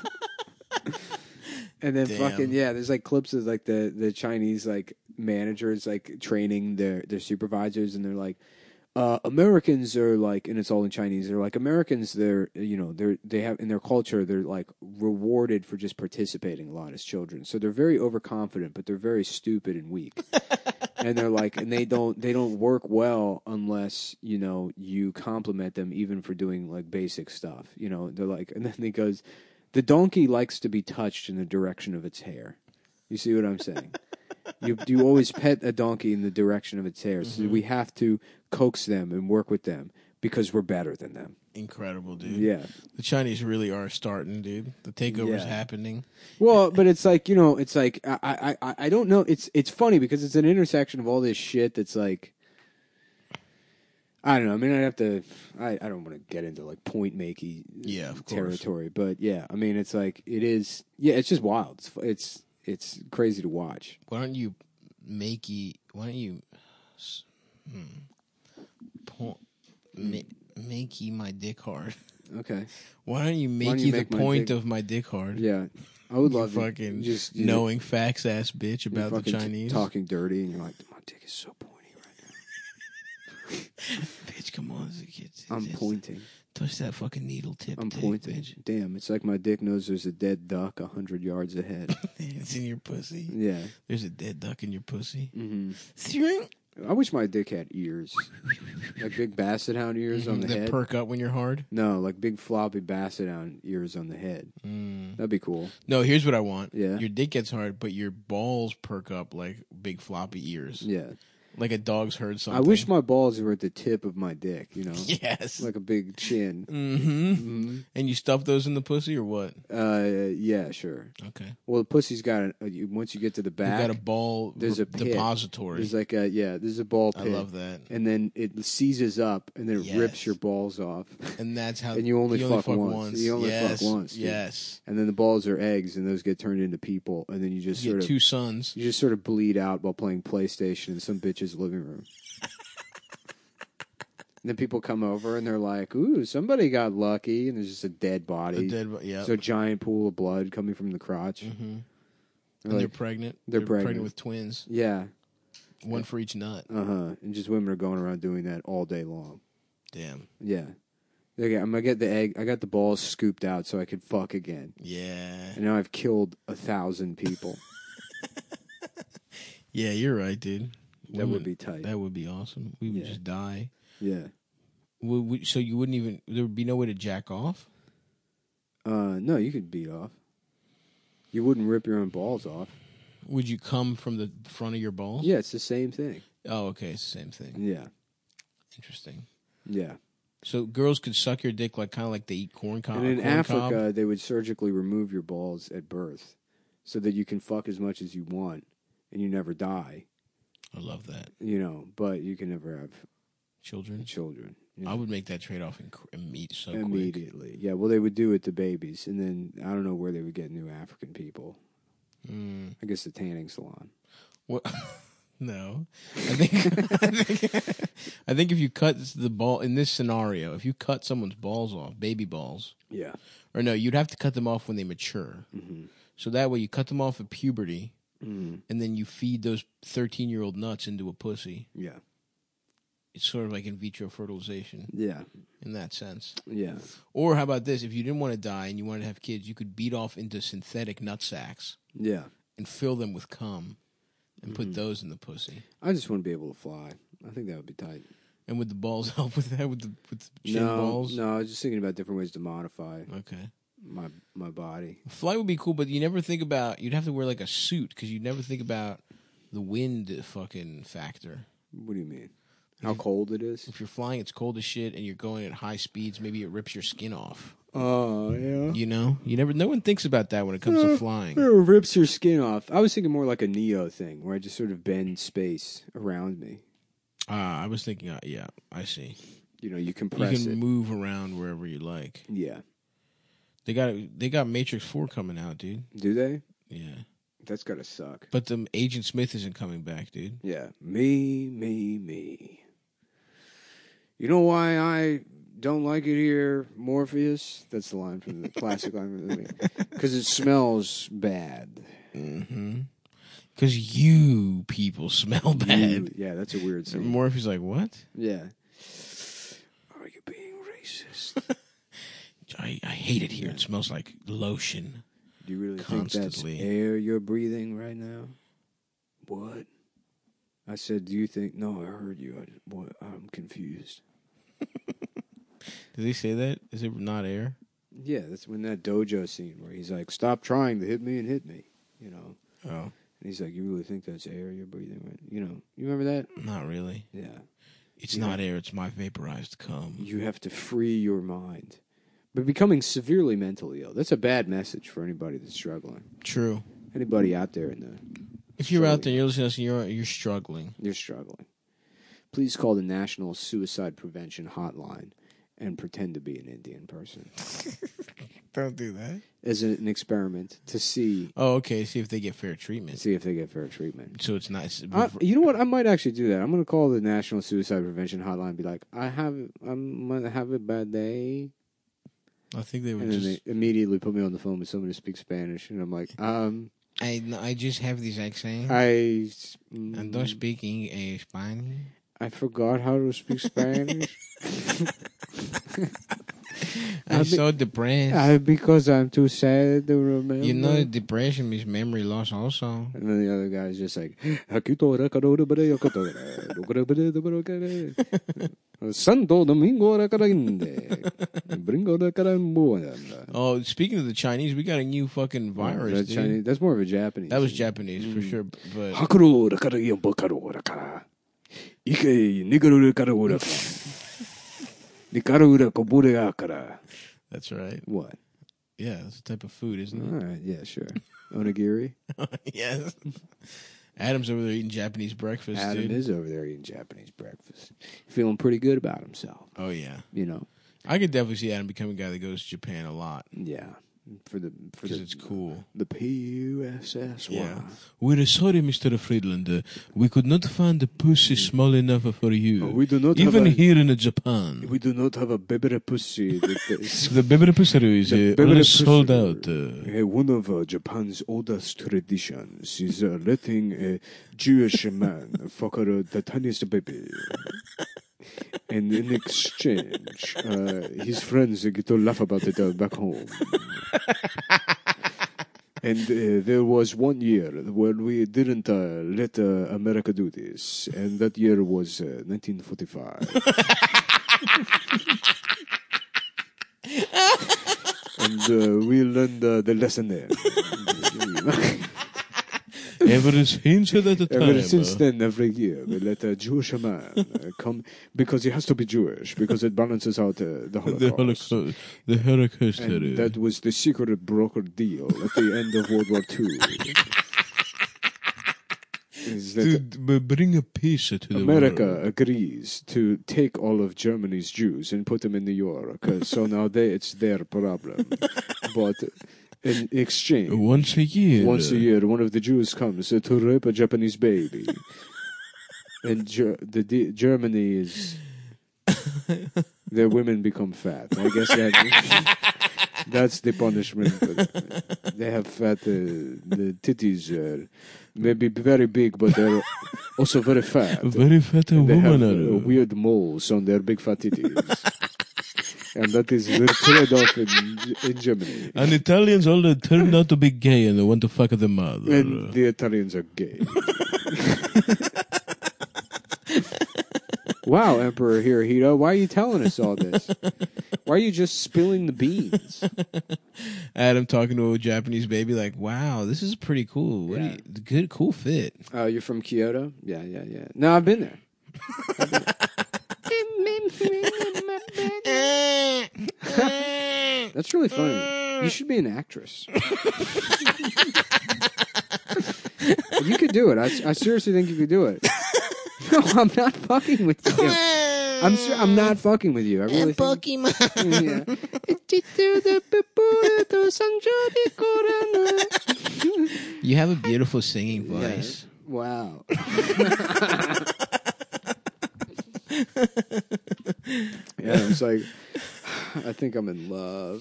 Speaker 1: And then
Speaker 2: Damn.
Speaker 1: fucking, yeah, there's like clips of like the Chinese like managers like training their supervisors and they're like, Americans are like, and it's all in Chinese, they're like, Americans, they're, you know, they have in their culture, they're like rewarded for just participating a lot as children. So they're very overconfident, but they're very stupid and weak. And they're like, and they don't work well unless, you know, you compliment them even for doing like basic stuff. You know, they're like, and then he goes, the donkey likes to be touched in the direction of its hair. You see what I'm saying? You always pet a donkey in the direction of its hair. So we have to coax them and work with them because we're better than them.
Speaker 2: Incredible, dude.
Speaker 1: Yeah.
Speaker 2: The Chinese really are starting, dude. The takeover's
Speaker 1: Yeah.
Speaker 2: happening.
Speaker 1: Well, but it's like, you know, it's like I don't know. It's funny because it's an intersection of all this shit that's like, I don't know. I mean, I'd have to. I don't want to get into like point making
Speaker 2: Of
Speaker 1: territory, but yeah, I mean, it's like it is. Yeah, it's just wild. It's crazy to watch.
Speaker 2: Why don't you makey my dick hard?
Speaker 1: Okay.
Speaker 2: Why don't you
Speaker 1: don't you
Speaker 2: the
Speaker 1: make my
Speaker 2: point
Speaker 1: dick-
Speaker 2: of my dick hard?
Speaker 1: Yeah, I would
Speaker 2: You
Speaker 1: love
Speaker 2: fucking
Speaker 1: just
Speaker 2: knowing facts ass bitch
Speaker 1: you're
Speaker 2: about the
Speaker 1: fucking
Speaker 2: Chinese.
Speaker 1: talking dirty, and you're like, my dick is so pointy right
Speaker 2: Bitch, come on.
Speaker 1: now. I'm pointing.
Speaker 2: Touch that fucking needle tip.
Speaker 1: I'm
Speaker 2: dick,
Speaker 1: pointing.
Speaker 2: bitch.
Speaker 1: Damn, it's like my dick knows there's a dead duck 100 yards ahead.
Speaker 2: It's in your pussy.
Speaker 1: Yeah.
Speaker 2: There's a dead duck in your pussy.
Speaker 1: Mm-hmm. I wish my dick had ears, like big basset hound ears on the
Speaker 2: That
Speaker 1: head.
Speaker 2: perk up when you're hard.
Speaker 1: No, like big floppy basset hound ears on the head. That'd be cool.
Speaker 2: No, here's what I want.
Speaker 1: Yeah.
Speaker 2: Your dick gets hard, but your balls perk up like big floppy ears.
Speaker 1: Yeah.
Speaker 2: Like a dog's heard
Speaker 1: I
Speaker 2: something.
Speaker 1: wish my balls were at the tip of my dick, you know?
Speaker 2: Yes.
Speaker 1: Like a big chin.
Speaker 2: Mm-hmm. And you stuff those in the pussy or what?
Speaker 1: Yeah, sure.
Speaker 2: Okay.
Speaker 1: Well, the pussy's got once you get to the back,
Speaker 2: You got a ball
Speaker 1: there's a pit.
Speaker 2: depository.
Speaker 1: There's like there's a ball pit.
Speaker 2: I love that.
Speaker 1: And then it seizes up, and then it
Speaker 2: Yes.
Speaker 1: rips your balls off.
Speaker 2: And that's how.
Speaker 1: And you only fuck once. You only
Speaker 2: yes.
Speaker 1: fuck once. Dude.
Speaker 2: Yes.
Speaker 1: And then the balls are eggs, and those get turned into people, and then you just
Speaker 2: You
Speaker 1: sort
Speaker 2: get
Speaker 1: of
Speaker 2: 2 sons.
Speaker 1: you just sort of bleed out while playing PlayStation in some bitch's living room. And then people come over and they're like, "Ooh, somebody got lucky," and there's just a dead body.
Speaker 2: Yeah.
Speaker 1: So a giant pool of blood coming from the crotch.
Speaker 2: Mm-hmm.
Speaker 1: They're
Speaker 2: And they're
Speaker 1: like,
Speaker 2: pregnant.
Speaker 1: they're pregnant
Speaker 2: with twins.
Speaker 1: yeah,
Speaker 2: One for each nut.
Speaker 1: and just women are going around doing that all day long.
Speaker 2: Damn.
Speaker 1: Yeah, okay, I'm gonna get the egg. I got the balls scooped out so I could fuck again.
Speaker 2: Yeah.
Speaker 1: And now I've killed 1,000 people.
Speaker 2: Yeah, you're right, dude.
Speaker 1: That would be tight.
Speaker 2: That would be awesome. We would just die.
Speaker 1: Yeah.
Speaker 2: So you wouldn't even. There would be no way to jack off.
Speaker 1: No, you could beat off. You wouldn't rip your own balls off.
Speaker 2: Would you come from the front of your balls?
Speaker 1: Yeah, it's the same thing.
Speaker 2: Oh, okay, it's the same thing.
Speaker 1: Yeah.
Speaker 2: Interesting.
Speaker 1: Yeah.
Speaker 2: So girls could suck your dick like kind of like they eat corn cob.
Speaker 1: And in
Speaker 2: corn
Speaker 1: Africa,
Speaker 2: cob?
Speaker 1: they would surgically remove your balls at birth so that you can fuck as much as you want and you never die.
Speaker 2: I love that.
Speaker 1: You know, but you can never have
Speaker 2: Children.
Speaker 1: You know?
Speaker 2: I would make that trade off so
Speaker 1: immediately. Yeah, well, they would do it to babies, and then I don't know where they would get new African people.
Speaker 2: quick.
Speaker 1: I guess the tanning salon.
Speaker 2: What? No, I think if you cut the ball in this scenario, if you cut someone's balls off, baby balls,
Speaker 1: Yeah.
Speaker 2: or no, you'd have to cut them off when they mature.
Speaker 1: Mm-hmm.
Speaker 2: So that way, you cut them off at puberty,
Speaker 1: Mm-hmm.
Speaker 2: and then you feed those 13-year-old nuts into a pussy.
Speaker 1: Yeah.
Speaker 2: It's sort of like in vitro fertilization
Speaker 1: Yeah.
Speaker 2: in that sense.
Speaker 1: Yeah.
Speaker 2: Or how about this? If you didn't want to die and you wanted to have kids, you could beat off into synthetic nut sacks
Speaker 1: Yeah.
Speaker 2: and fill them with cum and put those in the pussy.
Speaker 1: I just want to be able to fly. I think that would be tight.
Speaker 2: And would the balls help with that? With the chin balls?
Speaker 1: No, I was just thinking about different ways to modify
Speaker 2: Okay.
Speaker 1: my body.
Speaker 2: Flight would be cool, but you never think about. You'd have to wear like a suit because you never think about the wind fucking factor.
Speaker 1: What do you mean? How cold it is?
Speaker 2: If you're flying, it's cold as shit, and you're going at high speeds. Maybe it rips your skin off.
Speaker 1: Oh, yeah.
Speaker 2: You know, no one thinks about that when it comes to flying.
Speaker 1: It rips your skin off. I was thinking more like a Neo thing, where I just sort of bend space around me.
Speaker 2: I was thinking, yeah, I see.
Speaker 1: You know, you compress
Speaker 2: You can
Speaker 1: it.
Speaker 2: move around wherever you like.
Speaker 1: Yeah.
Speaker 2: They got Matrix 4 coming out, dude.
Speaker 1: Do they?
Speaker 2: Yeah,
Speaker 1: That's gotta suck.
Speaker 2: but the Agent Smith isn't coming back, dude.
Speaker 1: Yeah. Me. You know why I don't like it here, Morpheus? That's the line from the classic line from the movie. Because it smells bad.
Speaker 2: Mm-hmm. Because you people smell bad.
Speaker 1: Yeah, that's a weird scene.
Speaker 2: Morphe's like, what?
Speaker 1: Yeah. Are you being racist?
Speaker 2: I hate it here. It smells like lotion.
Speaker 1: Do you really
Speaker 2: Constantly.
Speaker 1: think that's air you're breathing right now? What? I said, do you think... No, I heard you. I'm confused.
Speaker 2: Did they say that? Is it not air?
Speaker 1: Yeah, that's when that dojo scene where he's like, stop trying to hit me and hit me. You know?
Speaker 2: Oh,
Speaker 1: And he's like, you really think that's air you're breathing right? You know, you remember that?
Speaker 2: not really.
Speaker 1: Yeah.
Speaker 2: It's
Speaker 1: Yeah.
Speaker 2: not air. It's my vaporized cum.
Speaker 1: You have to free your mind. But becoming severely mentally ill, that's a bad message for anybody that's struggling.
Speaker 2: True.
Speaker 1: Anybody out there in the...
Speaker 2: If you're out there, you're listening to us, and you're struggling.
Speaker 1: You're struggling. Please call the National Suicide Prevention Hotline and pretend to be an Indian person
Speaker 2: Don't do that.
Speaker 1: as an experiment to see
Speaker 2: Oh, okay. See if they get fair treatment.
Speaker 1: if they get fair treatment.
Speaker 2: So it's nice.
Speaker 1: You know what? I might actually do that. I'm going to call the National Suicide Prevention Hotline and be like, I might have a bad day.
Speaker 2: I think they would
Speaker 1: And then
Speaker 2: just.
Speaker 1: they immediately put me on the phone with someone who speaks Spanish. And I'm like,
Speaker 2: I just have this accent.
Speaker 1: I
Speaker 2: don't speak Spanish.
Speaker 1: I forgot how to speak Spanish.
Speaker 2: I'm so depressed.
Speaker 1: Because I'm too sad to remember.
Speaker 2: You know, depression means memory loss also.
Speaker 1: And then the other guy's just like, Santo Domingo.
Speaker 2: Oh, speaking of the Chinese, we got a new fucking virus,
Speaker 1: That's
Speaker 2: dude.
Speaker 1: Chinese. That's more of a Japanese.
Speaker 2: That was Japanese, for sure. But
Speaker 1: Ike nigarura karaura. Nikarura kobure akara.
Speaker 2: That's right.
Speaker 1: What?
Speaker 2: Yeah, it's a type of food, isn't
Speaker 1: All right, yeah, sure. Onigiri.
Speaker 2: it? Yes. Adam's over there eating Japanese breakfast,
Speaker 1: Adam
Speaker 2: dude.
Speaker 1: is over there eating Japanese breakfast. Feeling pretty good about himself,
Speaker 2: Oh, yeah.
Speaker 1: you know.
Speaker 2: I could definitely see Adam becoming a guy that goes to Japan a lot
Speaker 1: Yeah.
Speaker 2: because it's cool.
Speaker 1: The PUSSY.
Speaker 2: Yeah. We're sorry, Mr. Friedlander. We could not find the pussy small enough for you.
Speaker 1: We do not
Speaker 2: Even
Speaker 1: have a,
Speaker 2: here in Japan.
Speaker 1: we do not have a baby pussy.
Speaker 2: The baby pussy is
Speaker 1: The
Speaker 2: all
Speaker 1: baby
Speaker 2: sold
Speaker 1: pussy.
Speaker 2: out.
Speaker 1: One of Japan's oldest traditions is letting a Jewish man fuck the tiniest baby. And in exchange, his friends get to laugh about it back home. And there was 1 year where we didn't let America do this, and that year was 1945. And we learned the lesson there.
Speaker 2: Ever since that time.
Speaker 1: Ever since then, every year, we let a Jewish man come, because he has to be Jewish, because it balances out the Holocaust.
Speaker 2: The Holocaust.
Speaker 1: And that was the secret broker deal at the end of World War II. Is that
Speaker 2: to bring a peace to the
Speaker 1: America
Speaker 2: world.
Speaker 1: agrees to take all of Germany's Jews and put them in New York. So now it's their problem. But in exchange,
Speaker 2: Once a year.
Speaker 1: one of the Jews comes to rape a Japanese baby. And Germany is... Their women become fat. I guess that's the punishment. They have fat... the titties may be very big, but they're also very fat.
Speaker 2: Very fat
Speaker 1: And they have
Speaker 2: woman.
Speaker 1: weird moles on their big fat titties. And that is the trade-off in Germany.
Speaker 2: And Italians all turned out to be gay and they want to fuck the mother.
Speaker 1: And the Italians are gay. Wow, Emperor Hirohito, why are you telling us all this? Why are you just spilling the beans?
Speaker 2: Adam talking to a Japanese baby like, wow, this is pretty cool. What
Speaker 1: Yeah.
Speaker 2: good, cool fit.
Speaker 1: Oh, you're from Kyoto? Yeah. No, I've been there. That's really funny. You should be an actress. You could do it. I seriously think you could do it. No, I'm not fucking with you. I'm not fucking with you. I really think. Yeah.
Speaker 2: You have a beautiful singing voice.
Speaker 1: Wow. Yeah, it's like, I think I'm in love.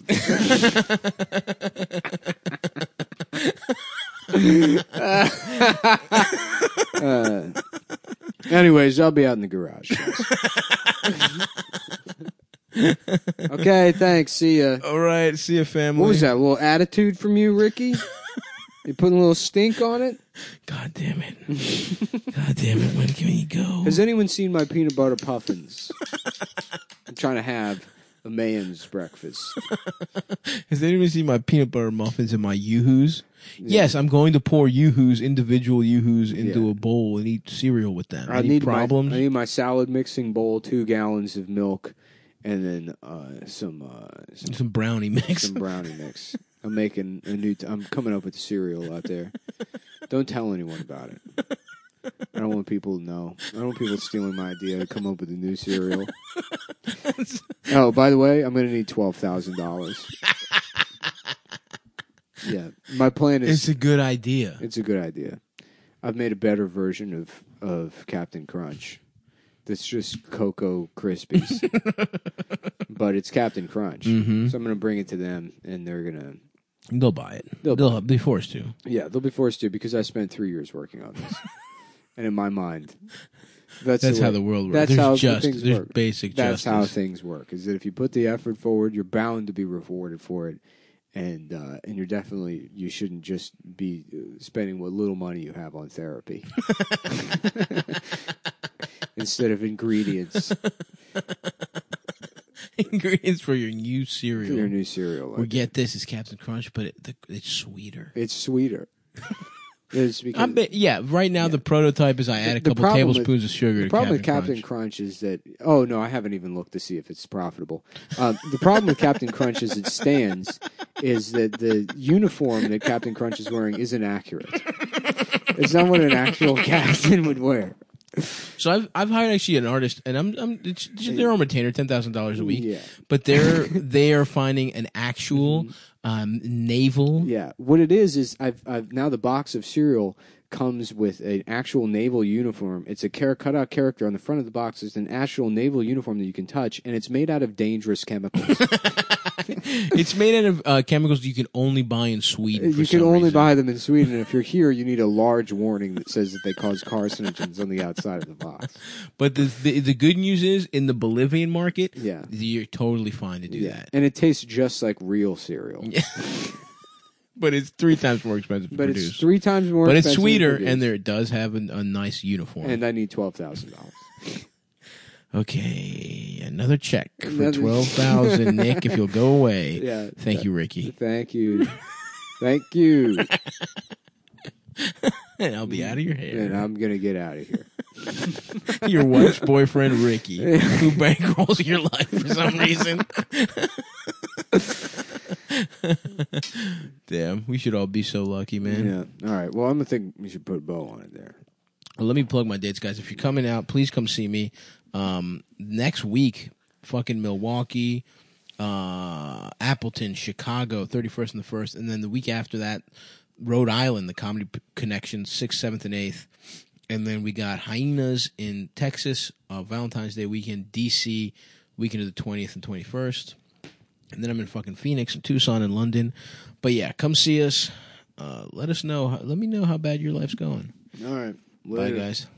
Speaker 1: Anyways, I'll be out in the garage. Okay, thanks. See ya.
Speaker 2: All right, see you, family.
Speaker 1: What was that? A little attitude from you, Ricky? You putting a little stink on it?
Speaker 2: God damn it. God damn it, when can we go?
Speaker 1: Has anyone seen my peanut butter puffins? I'm trying to have a man's breakfast.
Speaker 2: Has anyone seen my peanut butter muffins and my Yoo-Hoos? Yes, I'm going to pour Yoo-Hoos, individual Yoo-Hoos, into
Speaker 1: Yeah.
Speaker 2: a bowl and eat cereal with them.
Speaker 1: I
Speaker 2: Any
Speaker 1: need
Speaker 2: problems?
Speaker 1: I need my salad mixing bowl, 2 gallons of milk, and then some
Speaker 2: brownie mix.
Speaker 1: some brownie mix. I'm making a new. I'm coming up with a cereal out there. Don't tell anyone about it. I don't want people to know. I don't want people stealing my idea to come up with a new cereal. Oh, by the way, I'm going to need $12,000. Yeah, my plan is.
Speaker 2: It's a good idea.
Speaker 1: It's a good idea. I've made a better version of Captain Crunch. That's just Cocoa Krispies. But it's Captain Crunch.
Speaker 2: Mhm.
Speaker 1: So I'm going to bring it to them, and they're going to...
Speaker 2: They'll buy it.
Speaker 1: They'll
Speaker 2: They'll be forced to.
Speaker 1: Yeah, they'll be forced to, because I spent 3 years working on this. And in my mind, that's
Speaker 2: how the world works.
Speaker 1: That's
Speaker 2: There's
Speaker 1: how
Speaker 2: justice.
Speaker 1: things
Speaker 2: There's
Speaker 1: work.
Speaker 2: basic
Speaker 1: That's
Speaker 2: justice.
Speaker 1: how things work. Is that if you put the effort forward, you're bound to be rewarded for it, and you shouldn't just be spending what little money you have on therapy instead of ingredients
Speaker 2: Ingredients for your new cereal.
Speaker 1: for your new cereal.
Speaker 2: We get this, it's Captain Crunch, but it's sweeter.
Speaker 1: It's sweeter. Is because
Speaker 2: right now the prototype is I add a couple tablespoons of sugar
Speaker 1: the problem with
Speaker 2: Captain
Speaker 1: Crunch is that I haven't even looked to see if it's profitable. The problem with Captain Crunch as it stands is that the uniform that Captain Crunch is wearing isn't accurate. It's not what an actual captain would wear.
Speaker 2: So I've hired actually an artist, and they're on retainer, $10,000 a week.
Speaker 1: Yeah.
Speaker 2: But they are finding an actual naval.
Speaker 1: Yeah, what it is I've now the box of cereal comes with an actual naval uniform. It's a cutout character on the front of the box. It's an actual naval uniform that you can touch, and it's made out of dangerous chemicals.
Speaker 2: It's made out of chemicals you can only buy in Sweden.
Speaker 1: You can only buy them in Sweden, and if you're here, you need a large warning that says that they cause carcinogens on the outside of the box.
Speaker 2: But the good news is, in the Bolivian market,
Speaker 1: yeah,
Speaker 2: you're totally fine to do that.
Speaker 1: And it tastes just like real cereal.
Speaker 2: Yeah. But it's 3 times more expensive to produce.
Speaker 1: It's 3 times more
Speaker 2: expensive.
Speaker 1: But it's
Speaker 2: sweeter, and it does have a nice uniform.
Speaker 1: And I need $12,000.
Speaker 2: Okay, another check for $12,000, Nick. If you'll go away, Thank you, Ricky.
Speaker 1: Thank you, thank you.
Speaker 2: And I'll be out of your hair.
Speaker 1: And I'm gonna get out of here.
Speaker 2: Your wife's boyfriend, Ricky, who bankrolls your life for some reason. Damn, we should all be so lucky, man.
Speaker 1: Yeah. All right. Well, I'm gonna think we should put a bow on it there.
Speaker 2: Well, let me plug my dates, guys. If you're coming out, please come see me. Next week, fucking Milwaukee, Appleton, Chicago, 31st and the 1st, and then the week after that, Rhode Island, the Comedy Connection, 6th, 7th, and 8th. And then we got Hyenas in Texas, Valentine's Day weekend, DC, weekend of the 20th and 21st. And then I'm in fucking Phoenix and Tucson and London. But yeah, come see us. Let us know. Let me know how bad your life's going.
Speaker 1: All right.
Speaker 2: Later. Bye, guys.